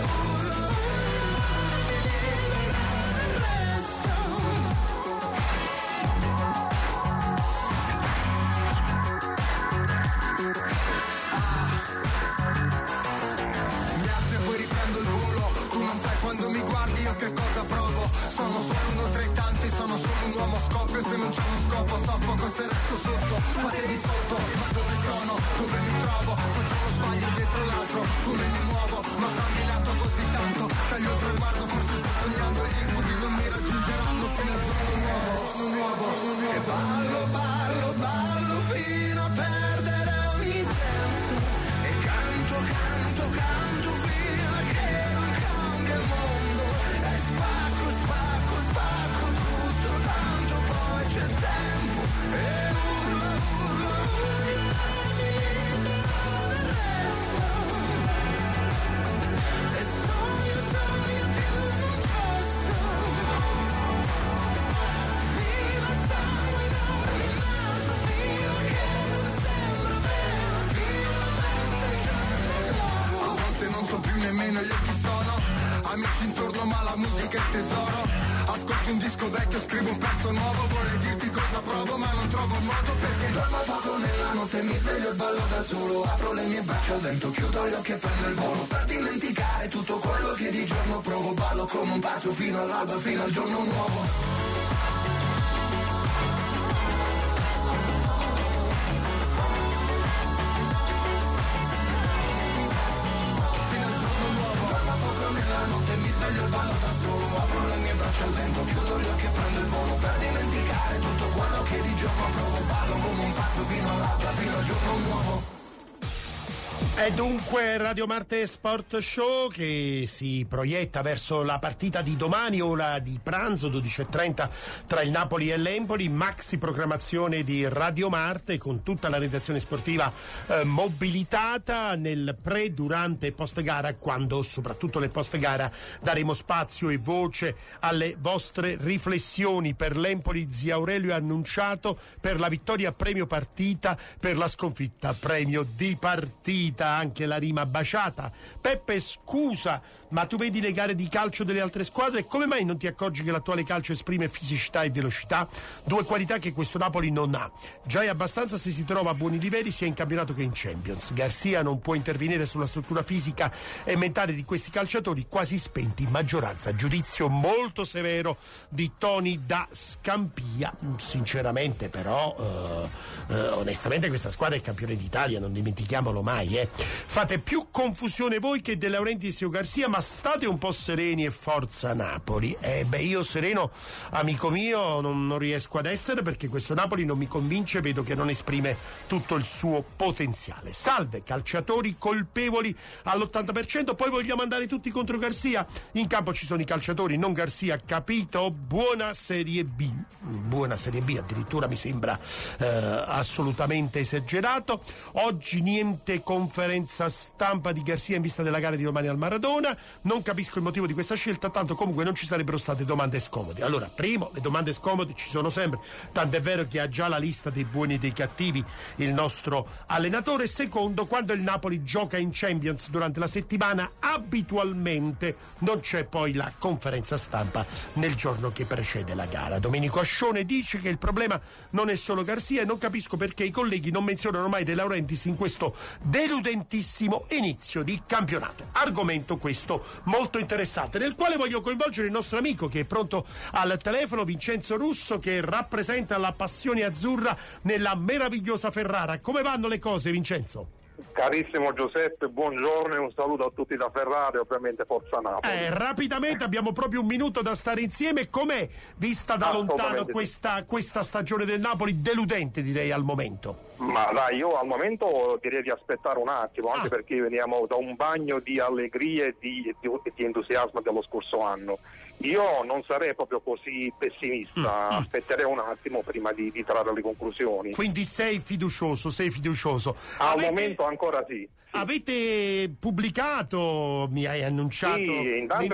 mi libero del resto. Mi alzo e poi riprendo il volo, tu non sai quando mi guardi io che cosa provo. Sono solo uno tra i tanti, sono solo un uomo, scoppio se non c'è uno scopo, soffoco se resto sotto. Fatevi sotto, ma dove sono, dove mi trovo, faccio uno sbaglio dietro l'altro, come mi muovo, ma camminato così tanto, taglio il traguardo, forse sto sognando, gli incubi non mi raggiungeranno fino al giorno nuovo, e ballo fino a perdere ogni senso, e canto fino a che non cambia il mondo, e spacco tutto, tanto poi c'è tempo, e urlo mi libero del resto, e sogno più non posso, fino a sangue nel naso, fino a che non sembra vero, finalmente c'è nell'uomo. A volte non so più nemmeno io chi sono, amici intorno ma la musica è il tesoro. Ascolti un disco vecchio, scrivo un pezzo nuovo, vorrei dirti cosa provo ma non trovo modo, perché dormo poco nella notte, mi sveglio e ballo da solo, apro le mie braccia al vento, chiudo gli occhi e prendo il volo, per dimenticare tutto quello che di giorno provo, ballo come un pazzo fino all'alba, fino al giorno nuovo. Mi sveglio e ballo da solo, apro le mie braccia al vento, chiudo gli occhi e prendo il volo, per dimenticare tutto quello che di giorno provo, ballo come un pazzo fino all'alba, fino al giorno nuovo. E dunque Radio Marte Sport Show che si proietta verso la partita di domani, ora di pranzo 12:30 tra il Napoli e l'Empoli, maxi programmazione di Radio Marte con tutta la redazione sportiva mobilitata nel pre, durante e post gara, quando soprattutto nel post gara daremo spazio e voce alle vostre riflessioni. Per l'Empoli zia Aurelio ha annunciato, per la vittoria premio partita, per la sconfitta premio di partita, anche la rima baciata. Peppe, scusa, ma tu vedi le gare di calcio delle altre squadre, come mai non ti accorgi che l'attuale calcio esprime fisicità e velocità, due qualità che questo Napoli non ha? Già è abbastanza se si trova a buoni livelli sia in campionato che in Champions. Garcia non può intervenire sulla struttura fisica e mentale di questi calciatori quasi spenti in maggioranza. Giudizio molto severo di Tony da Scampia. Sinceramente però onestamente questa squadra è campione d'Italia, non dimentichiamolo mai. Fate più confusione voi che De Laurentiis o Garcia, ma state un po' sereni e forza Napoli. Io sereno, amico mio, non riesco ad essere, perché questo Napoli non mi convince, vedo che non esprime tutto il suo potenziale. Salve, calciatori colpevoli all'80%, poi vogliamo andare tutti contro Garcia? In campo ci sono i calciatori, non Garcia, capito? Buona Serie B. Buona Serie B, addirittura mi sembra assolutamente esagerato. Oggi niente conferenza stampa di Garcia in vista della gara di domani al Maradona. Non capisco il motivo di questa scelta, tanto comunque non ci sarebbero state domande scomode. Allora, primo, le domande scomode ci sono sempre, tant'è vero che ha già la lista dei buoni e dei cattivi il nostro allenatore. Secondo, quando il Napoli gioca in Champions durante la settimana, abitualmente non c'è poi la conferenza stampa nel giorno che precede la gara. Domenico Ascione dice che il problema non è solo Garcia e non capisco perché i colleghi non menzionano mai De Laurentiis in questo deludentissimo inizio di campionato. Argomento questo molto interessante, nel quale voglio coinvolgere il nostro amico che è pronto al telefono, Vincenzo Russo, che rappresenta la passione azzurra nella meravigliosa Ferrara. Come vanno le cose, Vincenzo? Carissimo Giuseppe, buongiorno e un saluto a tutti da Ferrara e ovviamente Forza Napoli. Rapidamente, abbiamo proprio un minuto da stare insieme. Com'è vista da lontano questa stagione del Napoli, deludente direi al momento? Ma dai, io al momento direi di aspettare un attimo, anche perché veniamo da un bagno di allegria e di entusiasmo dello scorso anno. Io non sarei proprio così pessimista, aspetterei un attimo prima di trarre le conclusioni. Quindi sei fiducioso. Al momento ancora sì. Avete pubblicato, mi hai annunciato? Sì, intanto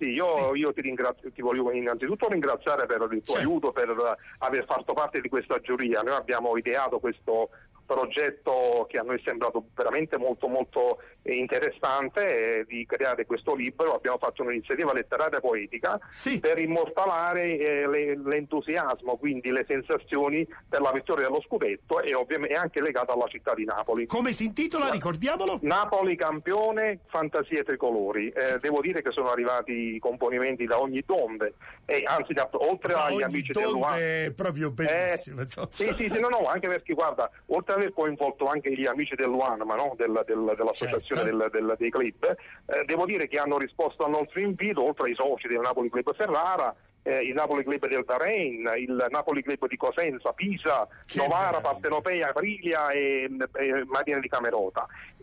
io ti ringrazio, ti voglio innanzitutto ringraziare per il tuo aiuto, per aver fatto parte di questa giuria. Noi abbiamo ideato questo progetto che a noi è sembrato veramente molto molto interessante, di creare questo libro. Abbiamo fatto un'iniziativa letteraria poetica per immortalare l'entusiasmo, quindi le sensazioni per la vittoria dello scudetto e ovviamente anche legata alla città di Napoli. Come si intitola? Ricordiamolo. Napoli campione, fantasie tricolori. Devo dire che sono arrivati i componimenti da ogni donde, anzi oltre agli amici del Luan. È proprio bellissimo. Anche perché guarda, oltre aver coinvolto anche gli amici del Luan, dell'associazione dei club, devo dire che hanno risposto al nostro invito, oltre ai soci del Napoli Club Ferrara, il Napoli Club del Bahrain, il Napoli Club di Cosenza, Pisa, Novara, Partenopea, Aprilia e Marina di Camerota.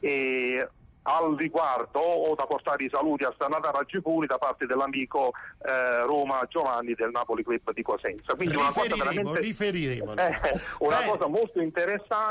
Al riguardo ho da portare i saluti a Stanata Raggipuri da parte dell'amico Roma Giovanni del Napoli Club di Cosenza. Quindi riferiremo. Una cosa molto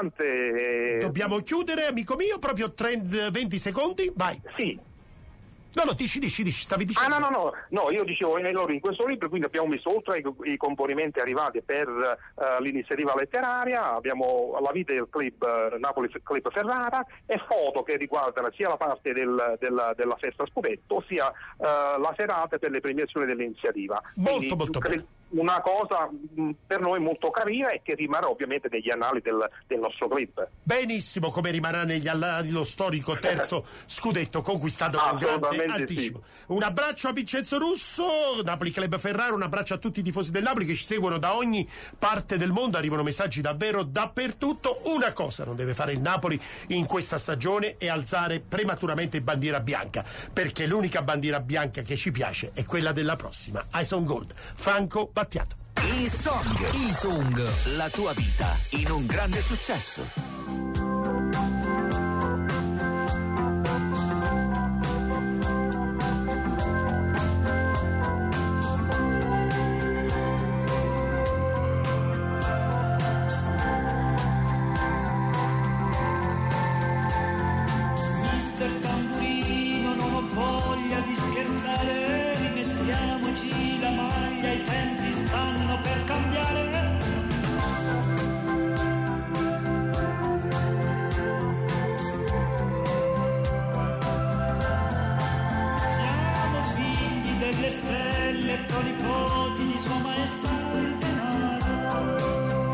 interessante. Dobbiamo chiudere, amico mio, proprio 20 secondi, vai. Sì. No, dici, stavi dicendo. No, io dicevo, allora in questo libro quindi abbiamo messo oltre i componimenti arrivati per l'iniziativa letteraria, abbiamo la vita del club Napoli Club Ferrara e foto che riguardano sia la parte della festa scudetto sia la serata per le premiazioni dell'iniziativa. Molto bene. Una cosa per noi molto carina e che rimarrà ovviamente negli annali del nostro club. Benissimo, come rimarrà negli annali lo storico terzo scudetto conquistato con grande anticipo. Sì. Un abbraccio a Vincenzo Russo, Napoli Club Ferrara, un abbraccio a tutti i tifosi del Napoli che ci seguono da ogni parte del mondo, arrivano messaggi davvero dappertutto. Una cosa non deve fare il Napoli in questa stagione è alzare prematuramente bandiera bianca, perché l'unica bandiera bianca che ci piace è quella della prossima Eyes on Gold. Franco Battiato. Il song, la tua vita in un grande successo. Mister Tamburino, non ho voglia di scherzare, rimettiamoci la maglia, i tempi stanno per cambiare. Siamo figli delle stelle, pronipoti di Sua Maestà il denaro.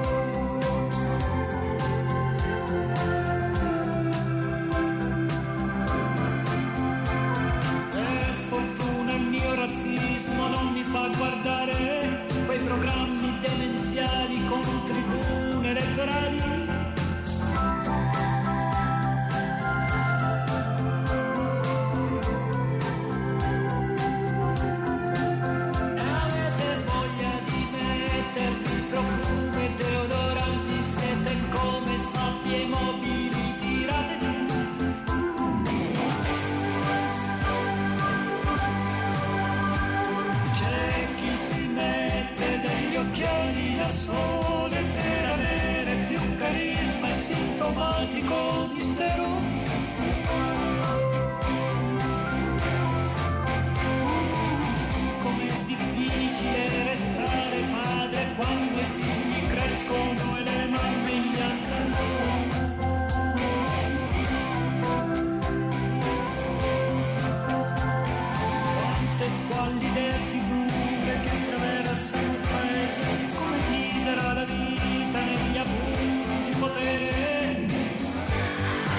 Per fortuna il mio razzismo non mi fa guardare quei programmi demenziali con tribune elettorali. Avete voglia di mettervi profumi e deodoranti, siete come sabbie mobili tirate giù. C'è chi si mette degli occhiali da sole per avere più carisma e sintomatico mistero. Com'è difficile restare padre quando i figli crescono e le mamme imbiancano. Quante squallide figure che attraversano il paese, come misera la vita negli abusi di potere.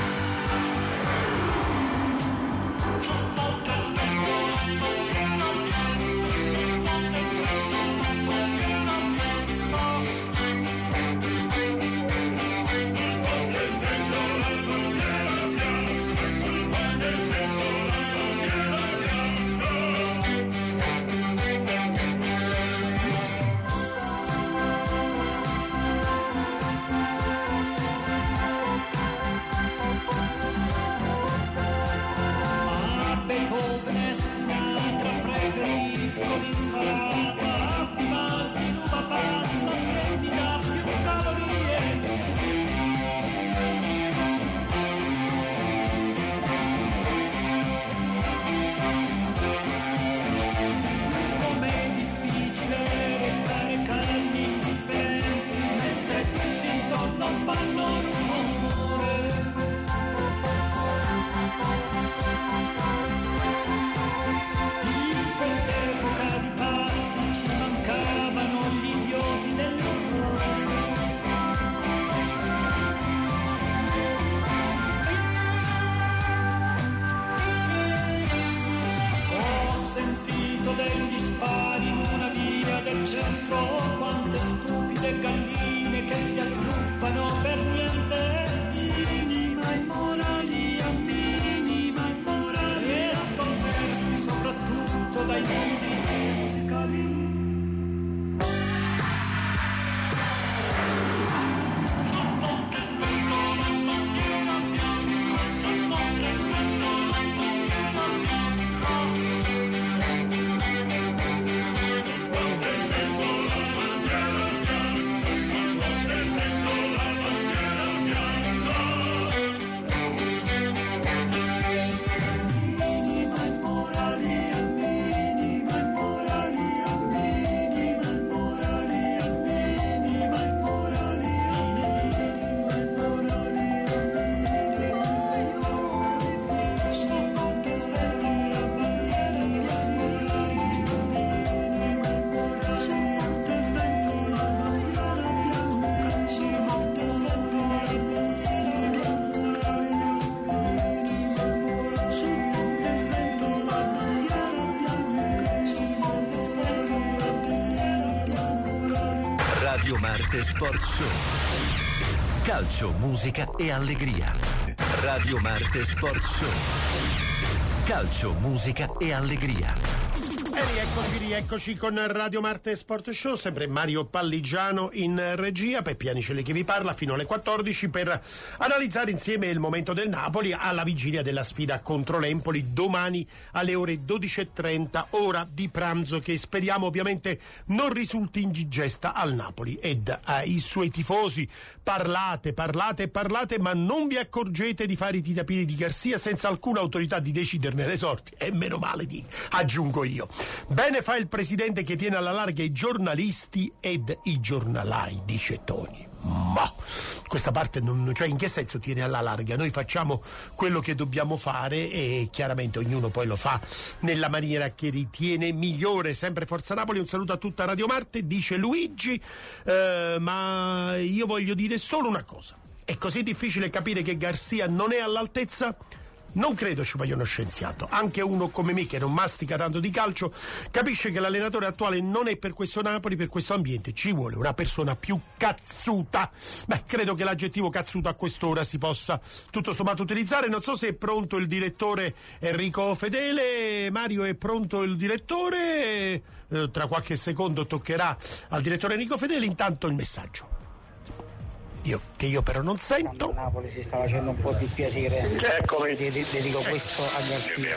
Marte Sport Show. Calcio, musica e allegria. Radio Marte Sport Show. Calcio, musica e allegria. E rieccoci con Radio Marte Sport Show, sempre Mario Palligiano in regia, Peppi Anicelle che vi parla fino alle 14 per analizzare insieme il momento del Napoli alla vigilia della sfida contro l'Empoli domani alle ore 12:30, ora di pranzo, che speriamo ovviamente non risulti indigesta al Napoli ed ai suoi tifosi. Parlate, ma non vi accorgete di fare i tirapini di Garcia senza alcuna autorità di deciderne le sorti, e meno male, aggiungo io. Bene fa il presidente che tiene alla larga i giornalisti ed i giornalai, dice Toni. Ma questa parte cioè, in che senso tiene alla larga? Noi facciamo quello che dobbiamo fare e chiaramente ognuno poi lo fa nella maniera che ritiene migliore. Sempre Forza Napoli, un saluto a tutta Radio Marte, dice Luigi, ma io voglio dire solo una cosa: è così difficile capire che Garcia non è all'altezza? Non credo ci voglia uno scienziato. Anche uno come me, che non mastica tanto di calcio, capisce che l'allenatore attuale non è per questo Napoli, per questo ambiente. Ci vuole una persona più cazzuta. Beh, credo che l'aggettivo cazzuto a quest'ora si possa tutto sommato utilizzare. Non so se è pronto il direttore Enrico Fedele. Mario, è pronto il direttore? Tra qualche secondo toccherà al direttore Enrico Fedele. Intanto il messaggio che io però non sento. Napoli si sta facendo un po' di piacere. Eccomi. Dedico questo a Garcia.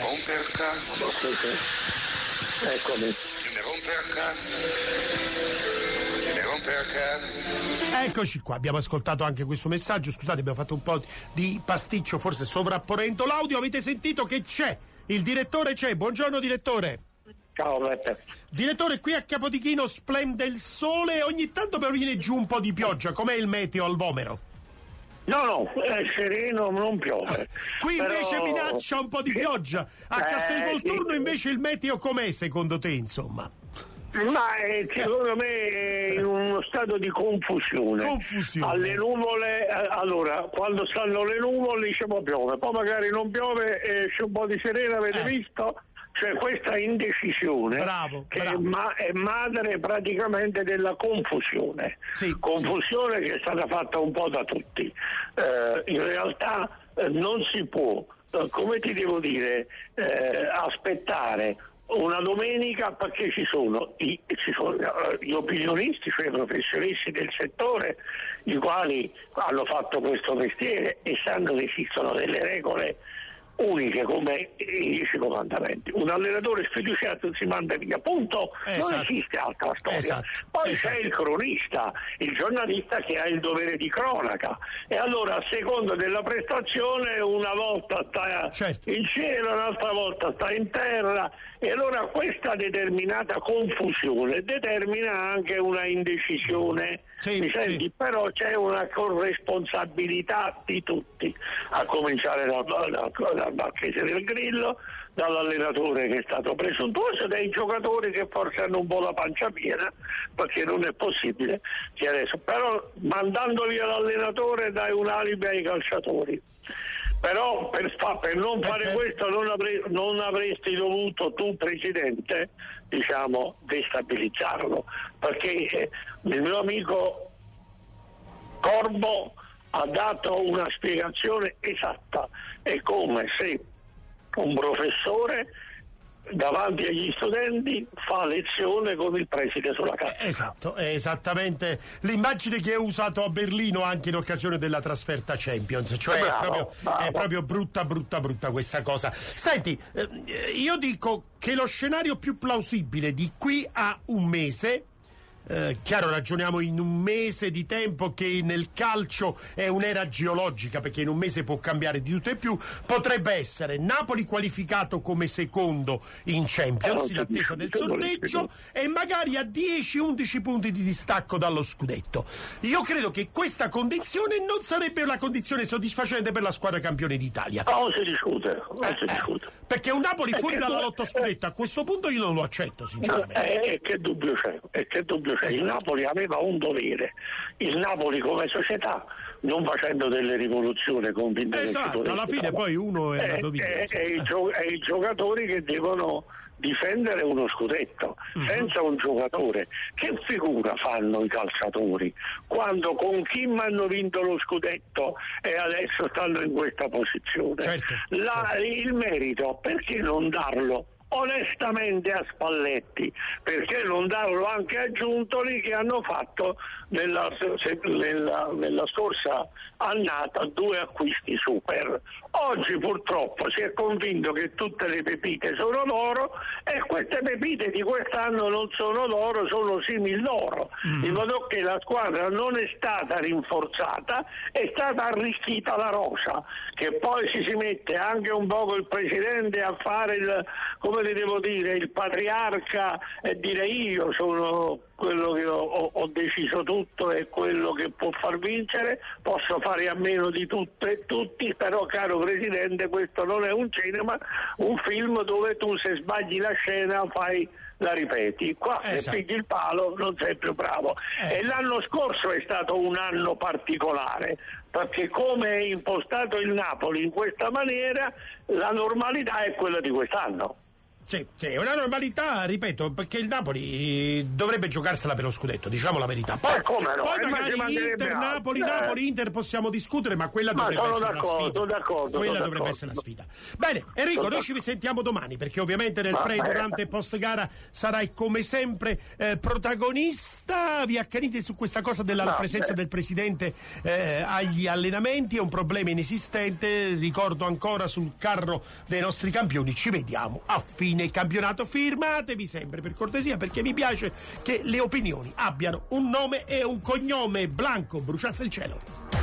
Eccomi. Eccoci qua, abbiamo ascoltato anche questo messaggio. Scusate, abbiamo fatto un po' di pasticcio, forse sovrapponendo l'audio. Avete sentito che c'è? Il direttore c'è. Buongiorno direttore. Ciao Beppe. Direttore, qui a Capodichino splende il sole e ogni tanto però viene giù un po' di pioggia. Com'è il meteo al Vomero? No, è sereno, non piove. Qui invece minaccia un po' di pioggia. A Castelvolturno invece il meteo com'è secondo te, insomma? Ma secondo me è in uno stato di confusione. Alle nuvole, allora, quando stanno le nuvole diciamo piove, poi magari non piove, c'è un po' di serena, avete visto? Cioè questa indecisione che è madre praticamente della confusione, confusione che è stata fatta un po' da tutti. In realtà non si può, come ti devo dire, aspettare una domenica perché ci sono gli opinionisti, cioè i professionisti del settore, i quali hanno fatto questo mestiere e sanno che esistono delle regole uniche come i 10 comandamenti. Un allenatore sfiduciato si manda via, punto. Non esiste altra storia. Poi c'è il cronista, il giornalista che ha il dovere di cronaca, e allora a seconda della prestazione una volta sta in cielo, un'altra volta sta in terra, e allora questa determinata confusione determina anche una indecisione. Mi senti? Però c'è una corresponsabilità di tutti, a cominciare dal Marchese del Grillo, dall'allenatore che è stato presuntuoso, dai giocatori che forse hanno un po' la pancia piena, perché non è possibile che adesso, però mandando via l'allenatore dai un alibi ai calciatori. Però per non fare questo non avresti dovuto tu, presidente, diciamo, destabilizzarlo, perché il mio amico Corbo ha dato una spiegazione esatta. È come se un professore davanti agli studenti fa lezione con il preside sulla carta. Esatto, è esattamente l'immagine che ho usato a Berlino anche in occasione della trasferta Champions, cioè è proprio brutta questa cosa. Senti, io dico che lo scenario più plausibile di qui a un mese, chiaro, ragioniamo in un mese di tempo che nel calcio è un'era geologica, perché in un mese può cambiare di tutto e più, potrebbe essere Napoli qualificato come secondo in Champions in attesa del sorteggio e magari a 10-11 punti di distacco dallo scudetto. Io credo che questa condizione non sarebbe una condizione soddisfacente per la squadra campione d'Italia. Non si discute. Perché un Napoli fuori dalla lotta scudetto a questo punto io non lo accetto, sinceramente. Che dubbio c'è? Il Napoli aveva un dovere, il Napoli come società, non facendo delle rivoluzioni convinte. Esatto, alla fine poi uno è andato via. E i giocatori che devono difendere uno scudetto senza un giocatore. Che figura fanno i calciatori quando con Kim hanno vinto lo scudetto e adesso stanno in questa posizione? Certo. Il merito perché non darlo onestamente a Spalletti, perché non darlo anche a Giuntoli, che hanno fatto nella scorsa annata 2 acquisti super. Oggi purtroppo si è convinto che tutte le pepite sono d'oro e queste pepite di quest'anno non sono d'oro, sono simil d'oro, in modo che la squadra non è stata rinforzata, è stata arricchita la rosa, che poi si mette anche un poco il presidente a fare il patriarca e dire io sono quello che ho deciso tutto e quello che può far vincere, posso fare a meno di tutto e tutti, però caro Presidente questo non è un cinema, un film dove tu se sbagli la scena la ripeti, qua se pigli il palo non sei più bravo. E l'anno scorso è stato un anno particolare, perché come è impostato il Napoli in questa maniera, la normalità è quella di quest'anno. Sì, è una normalità, ripeto, perché il Napoli dovrebbe giocarsela per lo scudetto, diciamo la verità. Poi magari Inter possiamo discutere, ma quella dovrebbe essere la sfida. Quella dovrebbe essere la sfida. Bene, Enrico, noi ci risentiamo domani, perché ovviamente nel pre, durante e post gara sarai come sempre protagonista. Vi accanite su questa cosa della presenza del presidente agli allenamenti, è un problema inesistente. Ricordo ancora sul carro dei nostri campioni, ci vediamo a fine campionato. Firmatevi sempre per cortesia, perché mi piace che le opinioni abbiano un nome e un cognome. Blanco, bruciasse il cielo.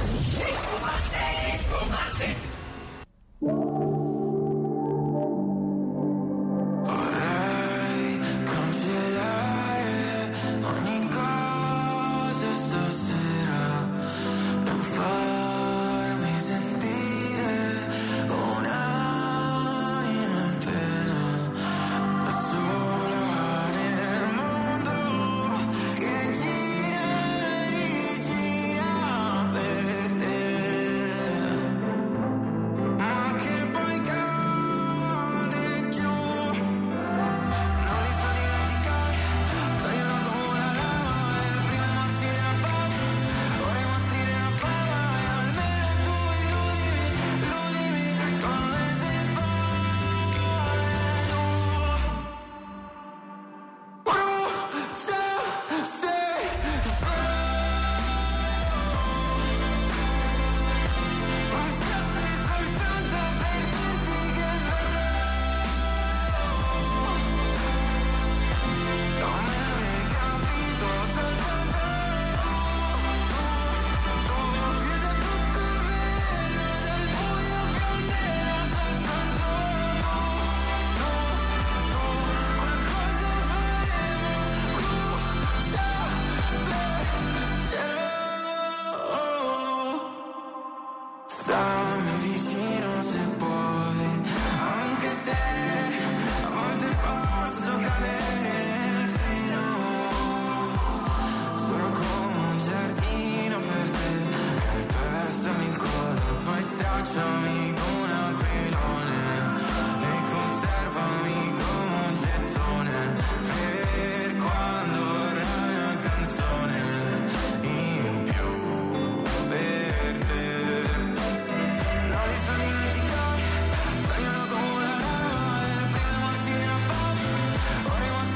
Vorrei cancellare ogni cosa stasera, non farmi sentire un'anima in pena, da sola nel mondo che gira e rigira per te. Ma che poi cade giù, non li so dimenticare, tagliano come una lama, le prime morsi della fame, ora i mostri della fama, e almeno tu illudimi come sei fare tu. Brucia se bruciassi soltanto per dirti che non mi avevi capito, soltanto tu chiudi tutto il velo del buio più nero, soltanto qualcosa faremo, brucia se stammi vicino se puoi, anche se a volte posso cadere nel filo. Sono come un giardino per te, calpestami il cuore, poi stracciami con un aquilone e conservami come un gettone per quando vorrai una canzone in più per te. Non li so dimenticare, tagliano come una lama, le prime morsi della fame, ora i mostri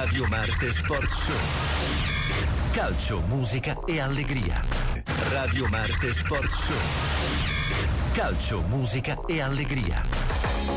Radio Marte Sport Show. Calcio, musica e allegria. Radio Marte Sport Show. Calcio, musica e allegria.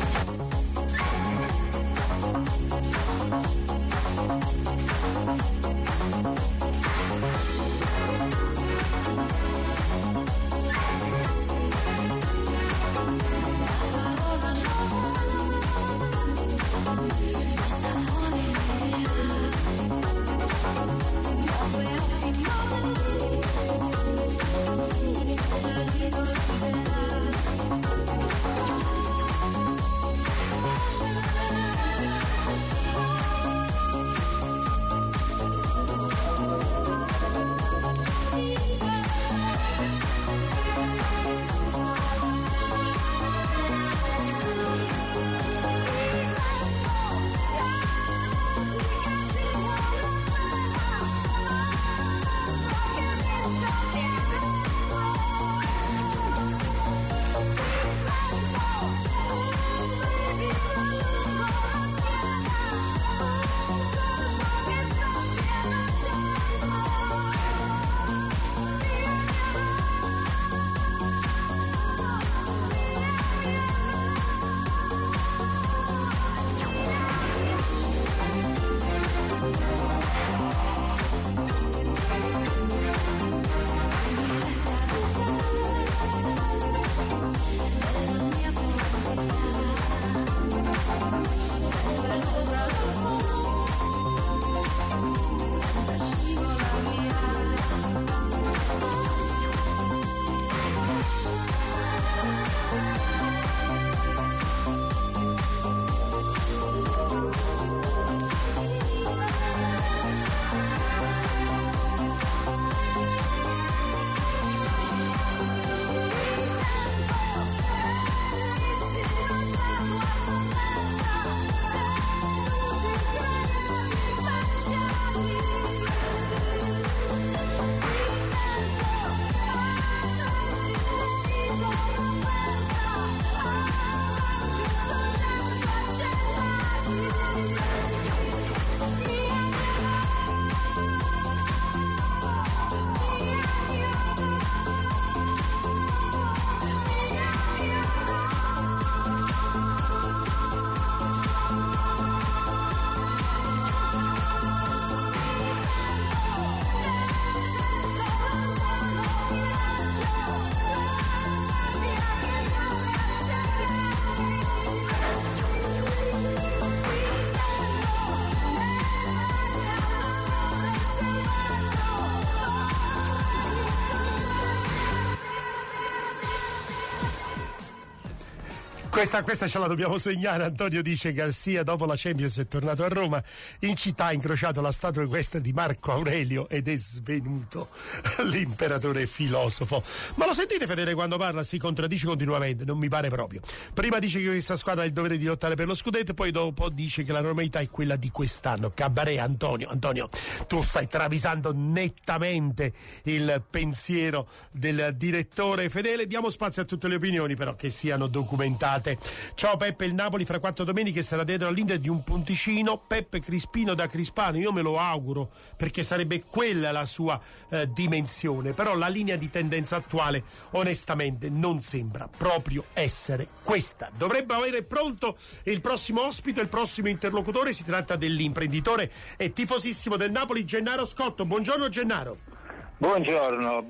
Questa ce la dobbiamo segnare. Antonio dice: Garcia dopo la Champions è tornato a Roma, in città ha incrociato la statua equestre di Marco Aurelio ed è svenuto l'imperatore filosofo. Ma lo sentite Fedele quando parla? Si contraddice continuamente, non mi pare proprio. Prima dice che questa squadra ha il dovere di lottare per lo scudetto, poi dopo dice che la normalità è quella di quest'anno. Cabaret. Antonio, tu stai travisando nettamente il pensiero del direttore Fedele. Diamo spazio a tutte le opinioni, però che siano documentate. Ciao Peppe, il Napoli fra 4 domeniche sarà dietro all'Inter di un punticino. Peppe Crispino da Crispano, io me lo auguro, perché sarebbe quella la sua dimensione, però la linea di tendenza attuale onestamente non sembra proprio essere questa. Dovrebbe avere pronto il prossimo ospite, il prossimo interlocutore. Si tratta dell'imprenditore e tifosissimo del Napoli, Gennaro Scotto. Buongiorno Gennaro. Buongiorno.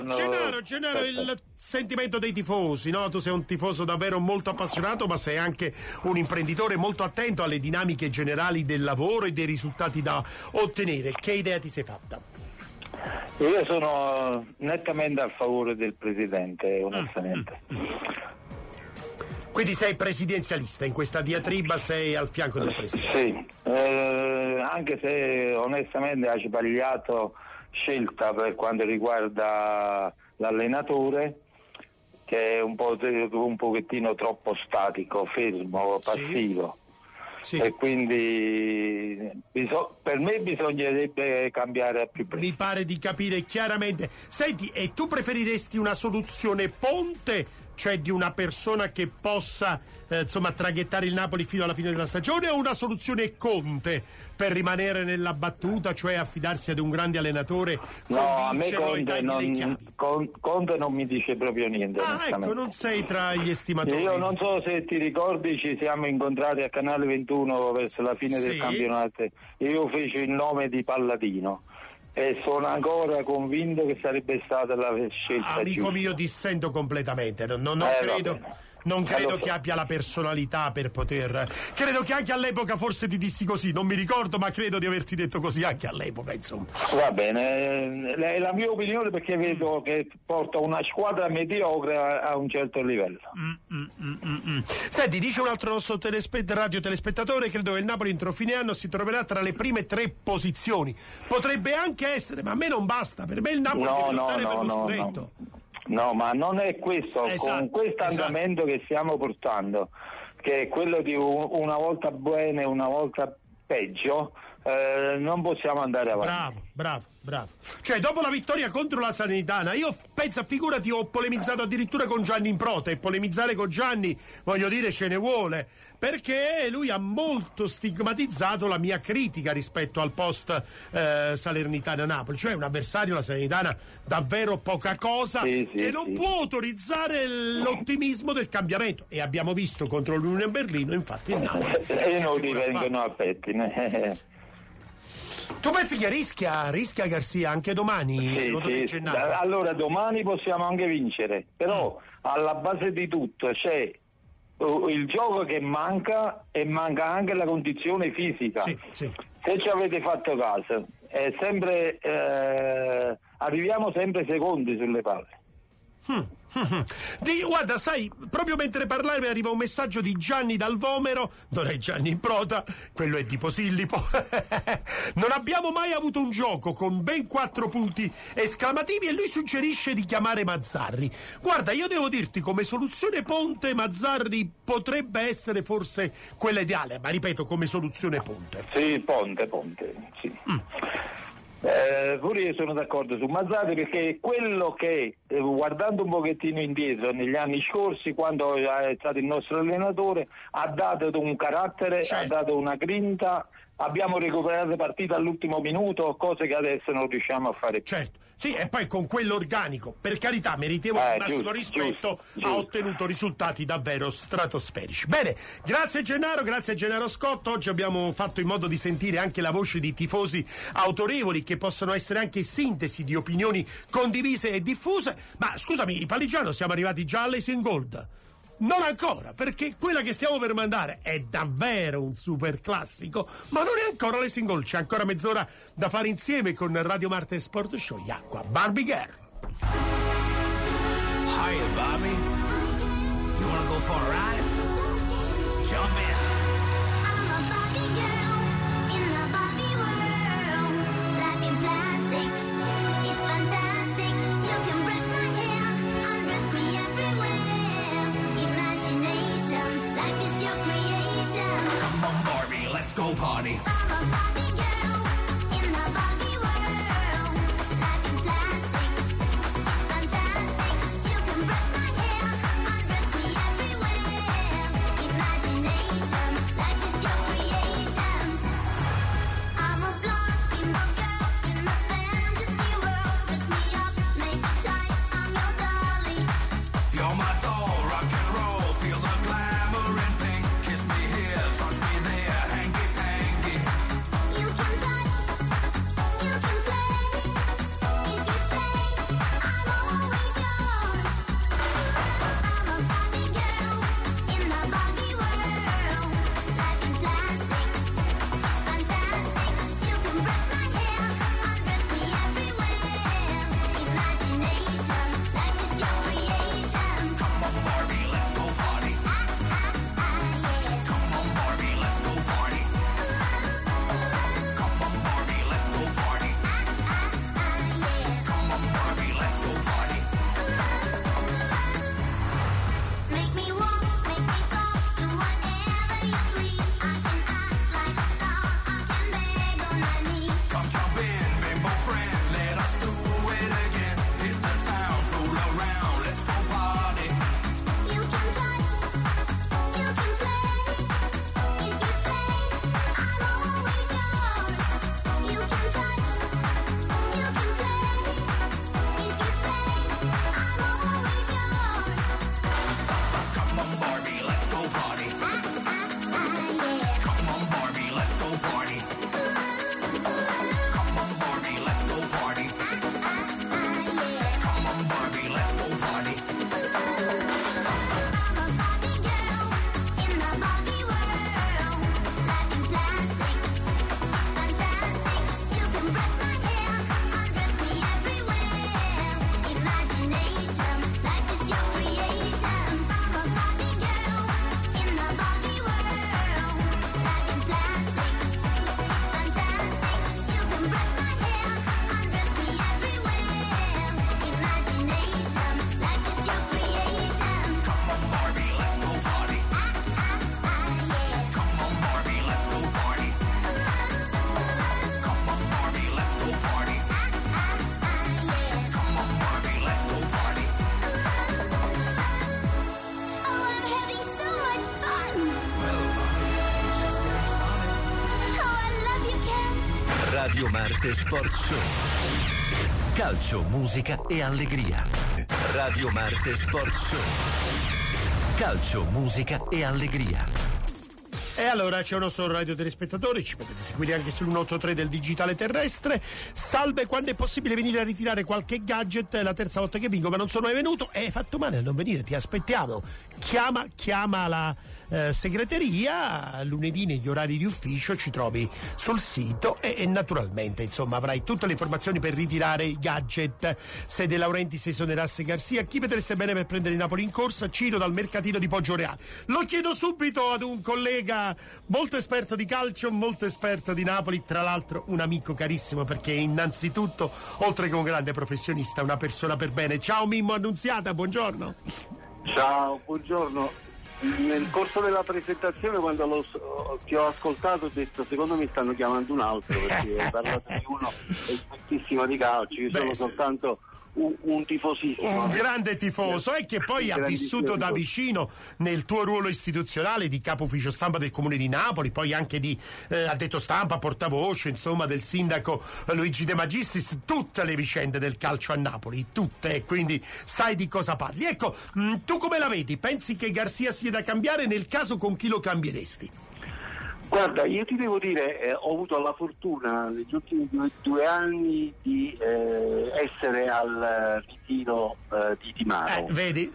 Gennaro, il sentimento dei tifosi, no? Tu sei un tifoso davvero molto appassionato, ma sei anche un imprenditore molto attento alle dinamiche generali del lavoro e dei risultati da ottenere. Che idea ti sei fatta? Io sono nettamente a favore del presidente, onestamente. Quindi sei presidenzialista, in questa diatriba sei al fianco del presidente? Sì, anche se onestamente ha sbagliato scelta per quanto riguarda l'allenatore, che è un pochettino troppo statico, fermo, passivo. Sì. E quindi per me bisognerebbe cambiare a più presto. Mi pare di capire chiaramente. Senti, e tu preferiresti una soluzione ponte cioè di una persona che possa traghettare il Napoli fino alla fine della stagione, o una soluzione Conte per rimanere nella battuta, cioè affidarsi ad un grande allenatore, convincerlo e dargli le chiavi? Conte non mi dice proprio niente. Ecco, non sei tra gli estimatori. Io non so se ti ricordi, ci siamo incontrati a Canale 21 verso la fine del campionato. Io feci il nome di Palladino e sono ancora convinto che sarebbe stata la scelta amico giusta. mio, dissento completamente, non credo che abbia la personalità per poter. Credo che anche all'epoca forse ti dissi così, non mi ricordo, ma credo di averti detto così anche all'epoca, insomma. Va bene, è la mia opinione, perché vedo che porta una squadra mediocre a un certo livello. Senti, dice un altro nostro radio telespettatore: credo che il Napoli entro fine anno si troverà tra le prime 3 posizioni. Potrebbe anche essere, ma a me non basta, per me il Napoli deve lottare per lo scudetto. No, ma non è questo, con questo andamento che stiamo portando, che è quello di una volta bene e una volta peggio, non possiamo andare avanti. Bravo. Cioè, dopo la vittoria contro la Salernitana, io penso, figurati, ho polemizzato addirittura con Gianni Improta, e polemizzare con Gianni, voglio dire, ce ne vuole, perché lui ha molto stigmatizzato la mia critica rispetto al post Salernitana-Napoli, cioè un avversario, la Salernitana, davvero poca cosa, che non può autorizzare l'ottimismo del cambiamento, e abbiamo visto contro l'Unione Berlino, infatti, il Napoli e non divengono a pettine. Tu pensi che rischia Garcia anche domani? Sì. Allora, domani possiamo anche vincere, però alla base di tutto c'è il gioco che manca, e manca anche la condizione fisica. Sì. Se ci avete fatto caso, è sempre arriviamo sempre secondi sulle palle. Guarda, sai, proprio mentre parlavi mi arriva un messaggio di Gianni dal Vomero, non è Gianni Improta, quello è di Posillipo. Non abbiamo mai avuto un gioco con ben 4 punti esclamativi, e lui suggerisce di chiamare Mazzarri. Guarda, io devo dirti, come soluzione ponte Mazzarri potrebbe essere forse quella ideale, ma ripeto, come soluzione ponte. Sì, ponte, sì. Pure io sono d'accordo su Mazzarri, perché è quello che, guardando un pochettino indietro negli anni scorsi, quando è stato il nostro allenatore, ha dato un carattere, ha dato una grinta, abbiamo recuperato partita all'ultimo minuto, cose che adesso non riusciamo a fare. Certo, sì, e poi con quell'organico, per carità, meritevole di massimo rispetto, giusto. Ha ottenuto risultati davvero stratosferici. Bene, grazie Gennaro Scotto. Oggi abbiamo fatto in modo di sentire anche la voce di tifosi autorevoli, che possono essere anche sintesi di opinioni condivise e diffuse. Ma scusami, Palligiano, siamo arrivati già all'Ace in Gold? Non ancora, perché quella che stiamo per mandare è davvero un super classico, ma non è ancora le single, c'è ancora mezz'ora da fare insieme con Radio Marte Sport Show. Acqua, Barbie Girl. Hiya, Bobby. You wanna go for a ride? Jump in. I'm a Barbie girl in the Barbie world. Life in plastic, it's fantastic. You can brush my hair, undress me everywhere. Imagination, life is your creation. Come on, Barbie, let's go party. I'm a Barbie girl in the Barbie world. Life in plastic, it's fantastic. You can brush my hair, undress me everywhere. Imagination, life is your creation. I'm a blonde girl in the fantasy world. Dress me up, make it tight, I'm your dolly. You're my doll, rock and roll, feel the glamour and pink. Kiss me here, touch me there, hanky panky. Radio Marte Sport Show. Calcio, musica e allegria. Radio Marte Sport Show. Calcio, musica e allegria. E allora c'è un nostro radio telespettatori, ci potete seguire anche sull'183 del digitale terrestre. Salve, quando è possibile venire a ritirare qualche gadget? È la terza volta che vinco, ma non sono mai venuto. Hai fatto male a non venire, ti aspettiamo. Chiama la segreteria, lunedì negli orari di ufficio ci trovi sul sito e naturalmente insomma avrai tutte le informazioni per ritirare i gadget. Se De Laurentiis esonerassi Garcia, chi vedreste bene per prendere il Napoli in corsa? Ciro dal mercatino di Poggioreale. Lo chiedo subito ad un collega molto esperto di calcio, molto esperto di Napoli, tra l'altro un amico carissimo, perché innanzitutto oltre che un grande professionista, una persona per bene. Ciao Mimmo Annunziata, buongiorno. Ciao, buongiorno. Nel corso della presentazione, quando ti ho ascoltato, ho detto secondo me stanno chiamando un altro, perché hai parlato di uno espertissimo di calcio. Io sono soltanto un tifosissimo, un grande tifoso, e che poi ha vissuto da vicino nel tuo ruolo istituzionale di capo ufficio stampa del Comune di Napoli, poi anche di addetto stampa, portavoce insomma del sindaco Luigi De Magistris, tutte le vicende del calcio a Napoli, tutte, e quindi sai di cosa parli. Ecco, tu come la vedi? Pensi che Garcia sia da cambiare? Nel caso, con chi lo cambieresti? Guarda, io ti devo dire, ho avuto la fortuna negli ultimi due anni di essere al ritiro di Di Mauro. Vedi?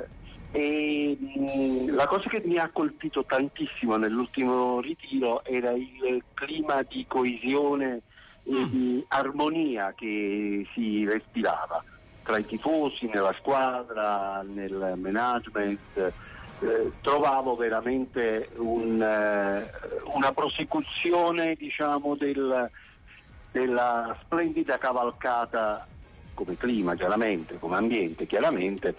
E la cosa che mi ha colpito tantissimo nell'ultimo ritiro era il clima di coesione e di armonia che si respirava tra i tifosi, nella squadra, nel management. Trovavo veramente una prosecuzione, diciamo, della splendida cavalcata, come clima chiaramente, come ambiente chiaramente,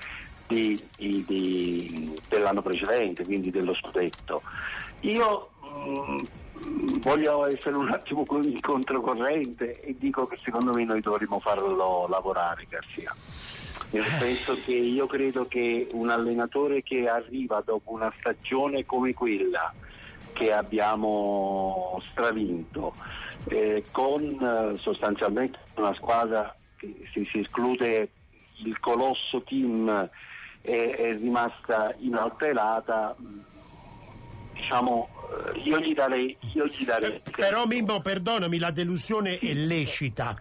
dell'anno precedente, quindi dello scudetto. Io voglio essere un attimo in controcorrente e dico che secondo me noi dovremmo farlo lavorare Garcia. Nel senso che io credo che un allenatore che arriva dopo una stagione come quella che abbiamo stravinto, con sostanzialmente una squadra che, se si esclude il colosso team, è rimasta inalterata, diciamo, io gli darei però Mimmo, perdonami, la delusione è lecita,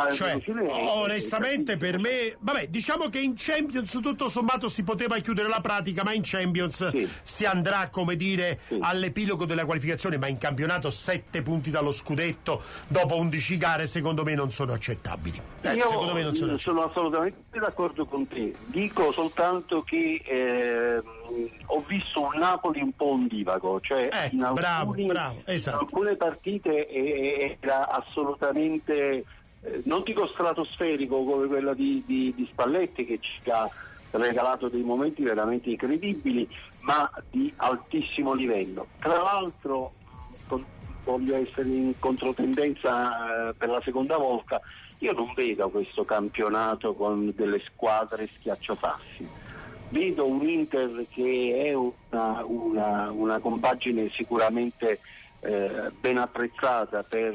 onestamente per me, vabbè, diciamo che in Champions tutto sommato si poteva chiudere la pratica, ma in Champions si andrà, come dire, all'epilogo della qualificazione, ma in campionato 7 punti dallo scudetto dopo 11 gare secondo me non sono accettabili. Secondo me non sono assolutamente d'accordo con te, dico soltanto che ho visto un Napoli un po' ondivago, cioè in alcune partite era assolutamente, non dico stratosferico come quella di Spalletti, che ci ha regalato dei momenti veramente incredibili, ma di altissimo livello. Tra l'altro, voglio essere in controtendenza per la seconda volta, io non vedo questo campionato con delle squadre schiacciofassi. Vedo un Inter che è una compagine sicuramente ben apprezzata per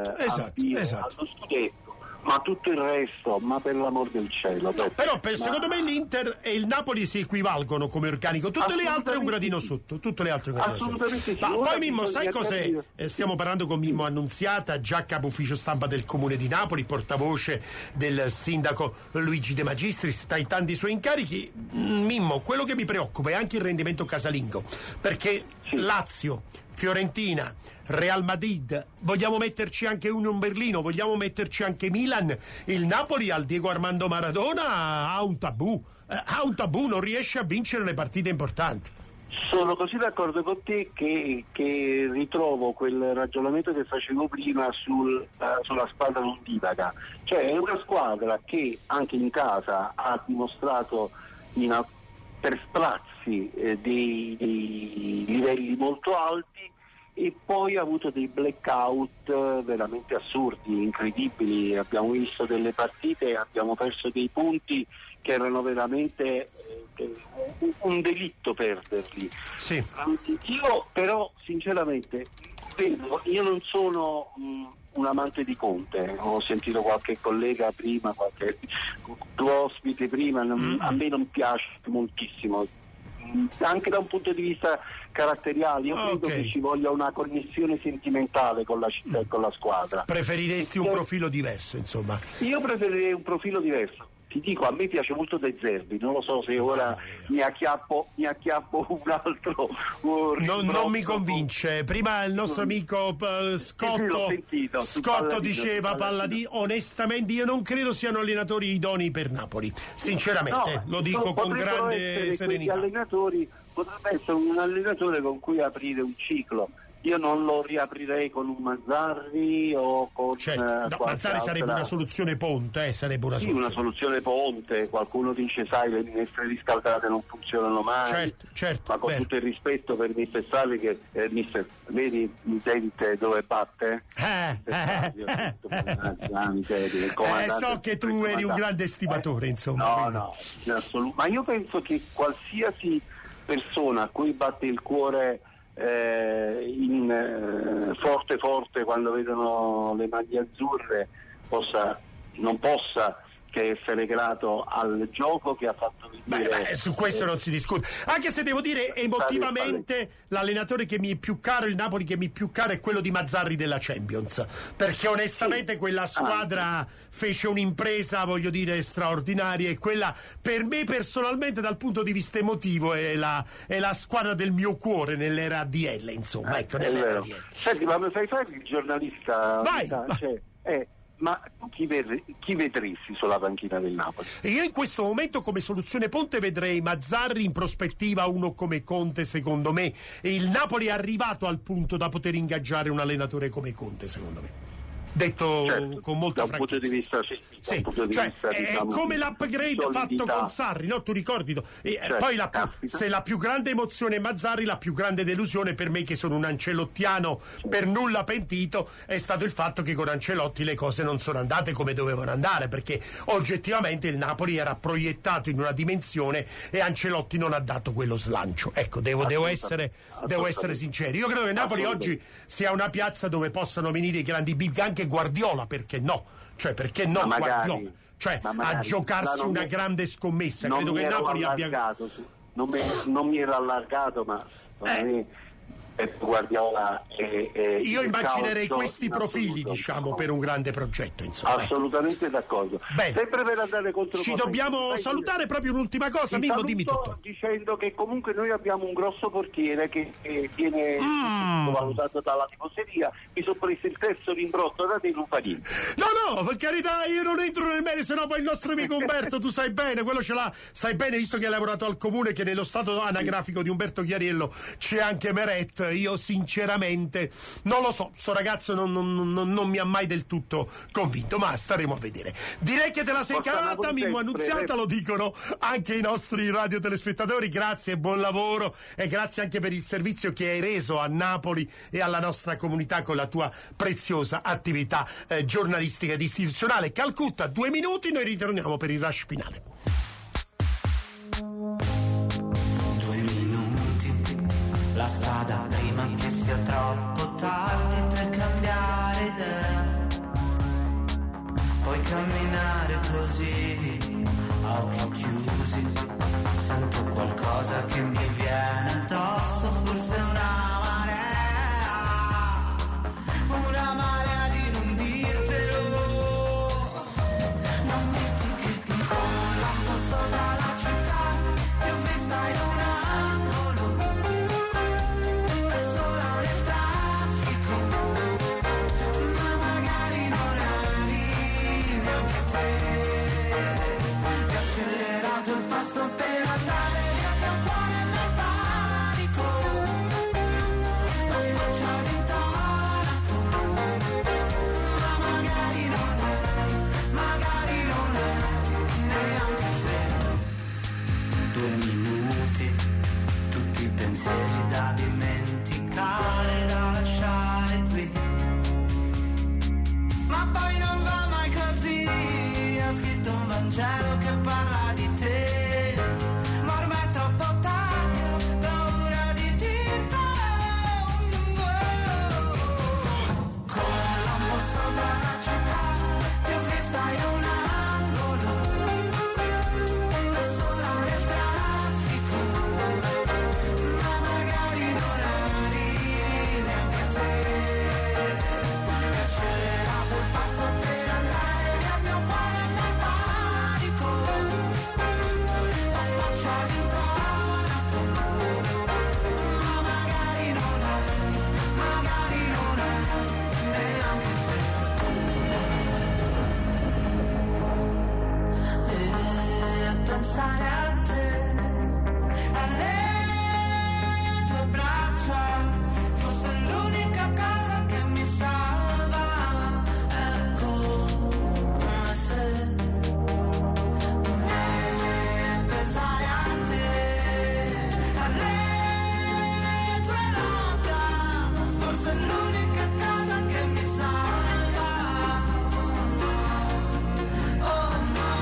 allo scudetto, ma tutto il resto, ma per l'amor del cielo. Però secondo me l'Inter e il Napoli si equivalgono come organico, tutte le altre un gradino sotto, Assolutamente sì. Ma poi Mimmo, sai cos'è? Stiamo parlando con Mimmo Annunziata, già capo ufficio stampa del Comune di Napoli, portavoce del sindaco Luigi De Magistris, tra i tanti suoi incarichi. Mimmo, quello che mi preoccupa è anche il rendimento casalingo, perché Lazio, Fiorentina, Real Madrid, vogliamo metterci anche Union Berlino, vogliamo metterci anche Milan, il Napoli al Diego Armando Maradona ha un tabù, non riesce a vincere le partite importanti. Sono così d'accordo con te che ritrovo quel ragionamento che facevo prima sulla squadra non divaga, cioè è una squadra che anche in casa ha dimostrato per sprazzi dei livelli molto alti, e poi ha avuto dei blackout veramente assurdi, incredibili. Abbiamo visto delle partite, abbiamo perso dei punti che erano veramente un delitto perderli. Sì. Io però sinceramente io non sono un amante di Conte, ho sentito qualche collega prima, qualche tuo ospite prima, a me non piace moltissimo, anche da un punto di vista caratteriale. Io credo che ci voglia una connessione sentimentale con la città e con la squadra. Preferiresti un profilo diverso, insomma? Io preferirei un profilo diverso. Ti dico, a me piace molto De Zerbi, non lo so se ora mi acchiappo un altro. Non mi convince. Prima il nostro amico Scotto diceva Palladini, onestamente io non credo siano allenatori idonei per Napoli, sinceramente, lo dico con grande serenità. Allenatori, potrebbe essere un allenatore con cui aprire un ciclo. Io non lo riaprirei con un Mazzarri o con Mazzarri sarebbe una soluzione ponte, sarebbe una soluzione. Una soluzione ponte. Qualcuno dice, sai, le minestre riscaldate non funzionano mai. Certo, ma con tutto il rispetto per Mister Sarri, che vedi il dente dove batte? So che tu eri un grande estimatore, insomma. No, in assoluto. Ma io penso che qualsiasi persona a cui batte il cuore forte quando vedono le maglie azzurre non possa che essere grato al gioco che ha fatto vedere. Su questo non si discute, anche se devo dire emotivamente l'allenatore che mi è più caro, il Napoli che mi è più caro è quello di Mazzarri della Champions, perché onestamente quella squadra fece un'impresa, voglio dire, straordinaria, e quella per me personalmente dal punto di vista emotivo è la squadra del mio cuore nell'era ADL, insomma, ecco, nell'era ADL. Senti, ma mi fai fare il giornalista? Vai. Ma tu chi vedresti sulla panchina del Napoli? Io in questo momento come soluzione ponte vedrei Mazzarri, in prospettiva uno come Conte, secondo me, e il Napoli è arrivato al punto da poter ingaggiare un allenatore come Conte, secondo me. Detto con molta franchezza. Punto di vista, è come l'upgrade fatto con Sarri, no? Tu ricordi? Poi se la più grande emozione è Mazzarri, la più grande delusione per me, che sono un ancelottiano per nulla pentito, è stato il fatto che con Ancelotti le cose non sono andate come dovevano andare, perché oggettivamente il Napoli era proiettato in una dimensione e Ancelotti non ha dato quello slancio. Ecco, devo essere sincero. Io credo che Napoli oggi sia una piazza dove possano venire i grandi big, anche Guardiola, perché no? Cioè, perché no Guardiola? Cioè, a giocarsi una grande scommessa. Credo che Napoli abbia... Non mi ero allargato, ma Guardiola io immaginerei questi profili, diciamo, per un grande progetto, insomma. Assolutamente d'accordo. Bene. Sempre per andare contro ci dobbiamo salutare. Proprio un'ultima cosa, Mimmo, dimmi tutto. Dicendo che comunque noi abbiamo un grosso portiere che viene valutato dalla tifoseria. Mi sono preso il terzo rimbrotto da te, non fa niente. No, per carità, io non entro nel merito, sennò poi il nostro amico Umberto, tu sai bene, quello ce l'ha, sai bene, visto che hai lavorato al comune, che nello stato anagrafico di Umberto Chiariello c'è anche Meret. Io sinceramente non lo so, sto ragazzo non mi ha mai del tutto convinto, ma staremo a vedere. Direi che te la sei cavata, Mimmo Annunziata, lo dicono anche i nostri radiotelespettatori. Grazie, buon lavoro, e grazie anche per il servizio che hai reso a Napoli e alla nostra comunità con la tua preziosa attività giornalistica ed istituzionale. Calcutta, 2 minuti, noi ritorniamo per il rush finale. 2 minuti, la strada prima che sia troppo tardi per cambiare idea, puoi camminare così a occhi chiusi, sento qualcosa che mi viene addosso, forse una marea di non dirtelo, non dirti che incolla un po' sopra la città, ti ho vista in un angolo, da sola nel traffico, ma magari non eri neanche te, hai accelerato il passo per andare via, che un cuore nel panico, la faccia di intonaco, ma magari non eri neanche te. 2 minuti, tutti i pensieri da dimenticare, da lasciare qui, ma poi non va mai così. Ha scritto un Vangelo che parla di te, ma ormai è troppo tardi, ho paura di dirtelo. Colla un po' sopra pensare a te, alle tue braccia, forse è l'unica cosa che mi salva, è come se pensare a te, alle tue labbra, forse è l'unica cosa che mi salva, oh no,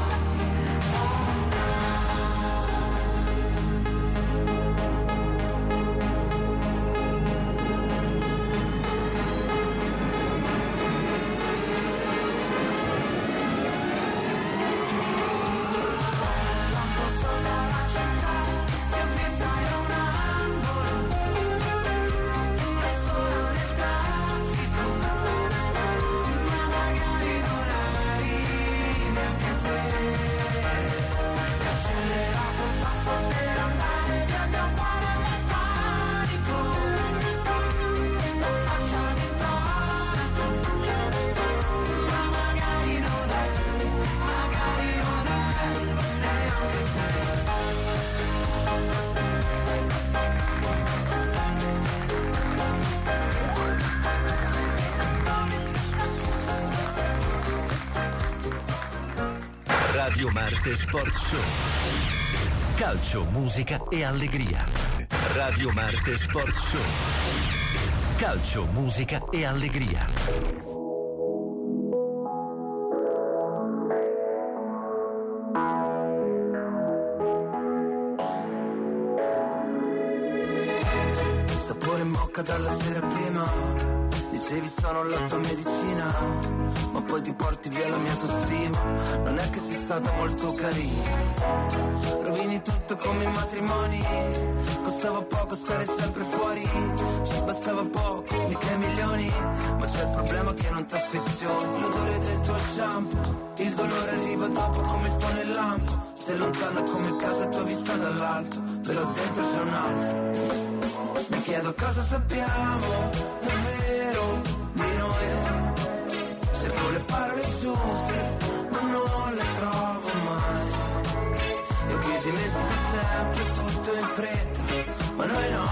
Radio Marte Sport Show. Calcio, musica e allegria. Radio Marte Sport Show. Calcio, musica e allegria. sapore in bocca dalla sera prima. Dicevi sono la tua medicina, ma poi ti porti via la mia autostima. Non è che sei stata molto carina. Rovini tutto come i matrimoni. Costava poco stare sempre fuori. Ci bastava poco, mica milioni. Ma c'è il problema che non ti affezioni. L'odore del tuo shampoo, il dolore arriva dopo come il tuo nel lampo. Sei lontana come casa tua vista dall'alto, però dentro c'è un altro. Mi chiedo cosa sappiamo davvero di noi. Cerco le parole giuste, ma non le trovo mai. Io che dimentico sempre tutto in fretta, ma noi no.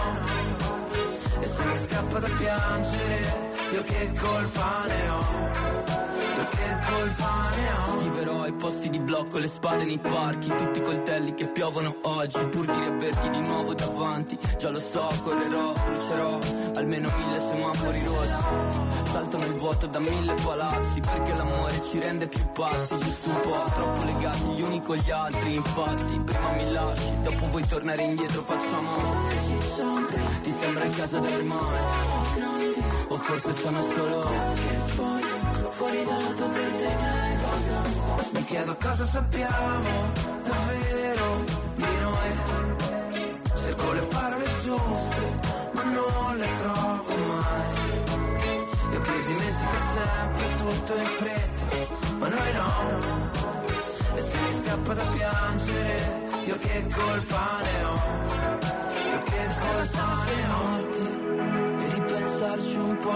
E se mi scappa da piangere, io che colpa ne ho? Io che colpa ne ho? Scriverò ai posti di blocco, le spade nei parchi, tutti i coltelli che piovono oggi, pur di riaverti di nuovo davanti. Già lo so, correrò, brucerò almeno 1000 semafori rossi. Salto nel vuoto da 1000 palazzi, perché l'amore ci rende più pazzi. Giusto un po', troppo legati gli uni con gli altri. Infatti, prima mi lasci, dopo vuoi tornare indietro, facciamo amore. Ti sembra il caso del mare? O forse sono solo che spoglio fuori dalla tua mente miei paga. Mi chiedo cosa sappiamo davvero di noi. Cerco le parole giuste, ma non le trovo mai. Io che dimentico sempre tutto in fretta, ma noi no. E se mi scappa da piangere, io che colpa ne ho? Io che colpa ne ho? E ripensarci un po',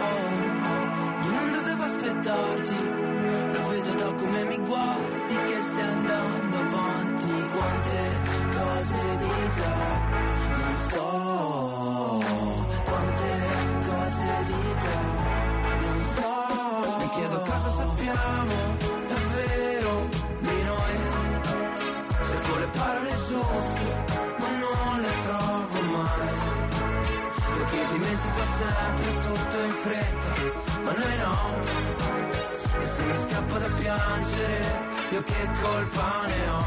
io non dovevo aspettarti, lo vedo da come mi guardi che stai andando avanti. Quante cose di te non so, quante cose di te non so. Mi chiedo cosa sappiamo davvero di noi. Cerco le parole giuste, ma non le trovo mai. Io che dimentico sempre tutto in fretta, ma noi no. E se mi scappa da piangere, io che colpa ne ho?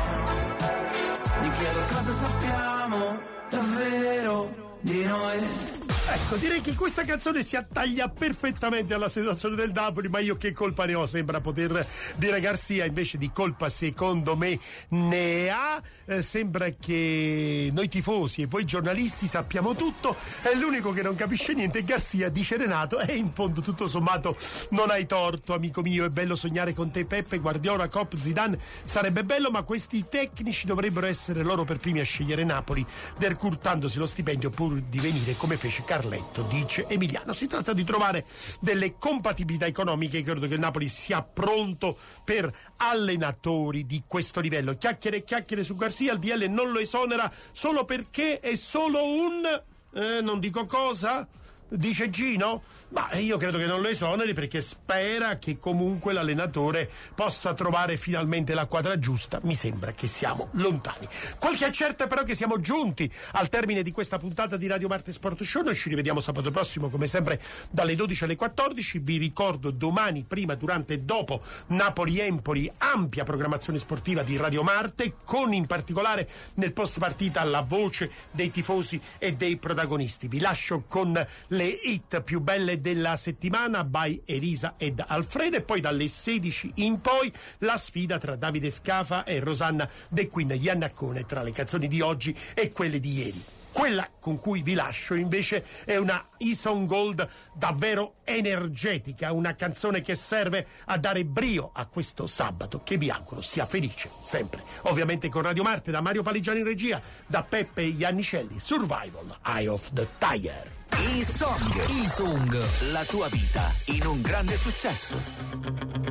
Mi chiedo cosa sappiamo davvero di noi. Ecco, direi che questa canzone si attaglia perfettamente alla situazione del Napoli, ma io che colpa ne ho? Sembra poter dire Garcia, invece di colpa secondo me ne ha. Sembra che noi tifosi e voi giornalisti sappiamo tutto e l'unico che non capisce niente è Garcia, dice Renato, e in fondo tutto sommato non hai torto, amico mio. È bello sognare con te, Peppe, Guardiola, Klopp, Zidane, sarebbe bello, ma questi tecnici dovrebbero essere loro per primi a scegliere Napoli, decurtandosi lo stipendio pur di venire come fece Carlo Carletto, dice Emiliano. Si tratta di trovare delle compatibilità economiche. Credo che il Napoli sia pronto per allenatori di questo livello. Chiacchiere e chiacchiere su Garcia, il DL non lo esonera solo perché è solo un non dico cosa, dice Gino, ma io credo che non lo esoneri perché spera che comunque l'allenatore possa trovare finalmente la quadra giusta. Mi sembra che siamo lontani. Qualche accerta però che siamo giunti al termine di questa puntata di Radio Marte Sport Show. Noi ci rivediamo sabato prossimo come sempre dalle 12 alle 14. Vi ricordo domani, prima, durante e dopo Napoli-Empoli, ampia programmazione sportiva di Radio Marte, con in particolare nel post partita la voce dei tifosi e dei protagonisti. Vi lascio con le hit più belle della settimana by Elisa ed Alfredo, e poi dalle 16 in poi la sfida tra Davide Scafa e Rosanna De Queen Iannaccone, tra le canzoni di oggi e quelle di ieri. Quella con cui vi lascio invece è una Ison Gold davvero energetica, una canzone che serve a dare brio a questo sabato, che vi auguro sia felice sempre. Ovviamente con Radio Marte, da Mario Paligiano in regia, da Peppe Iannicelli, Survival, Eye of the Tiger. I Song, la tua vita in un grande successo.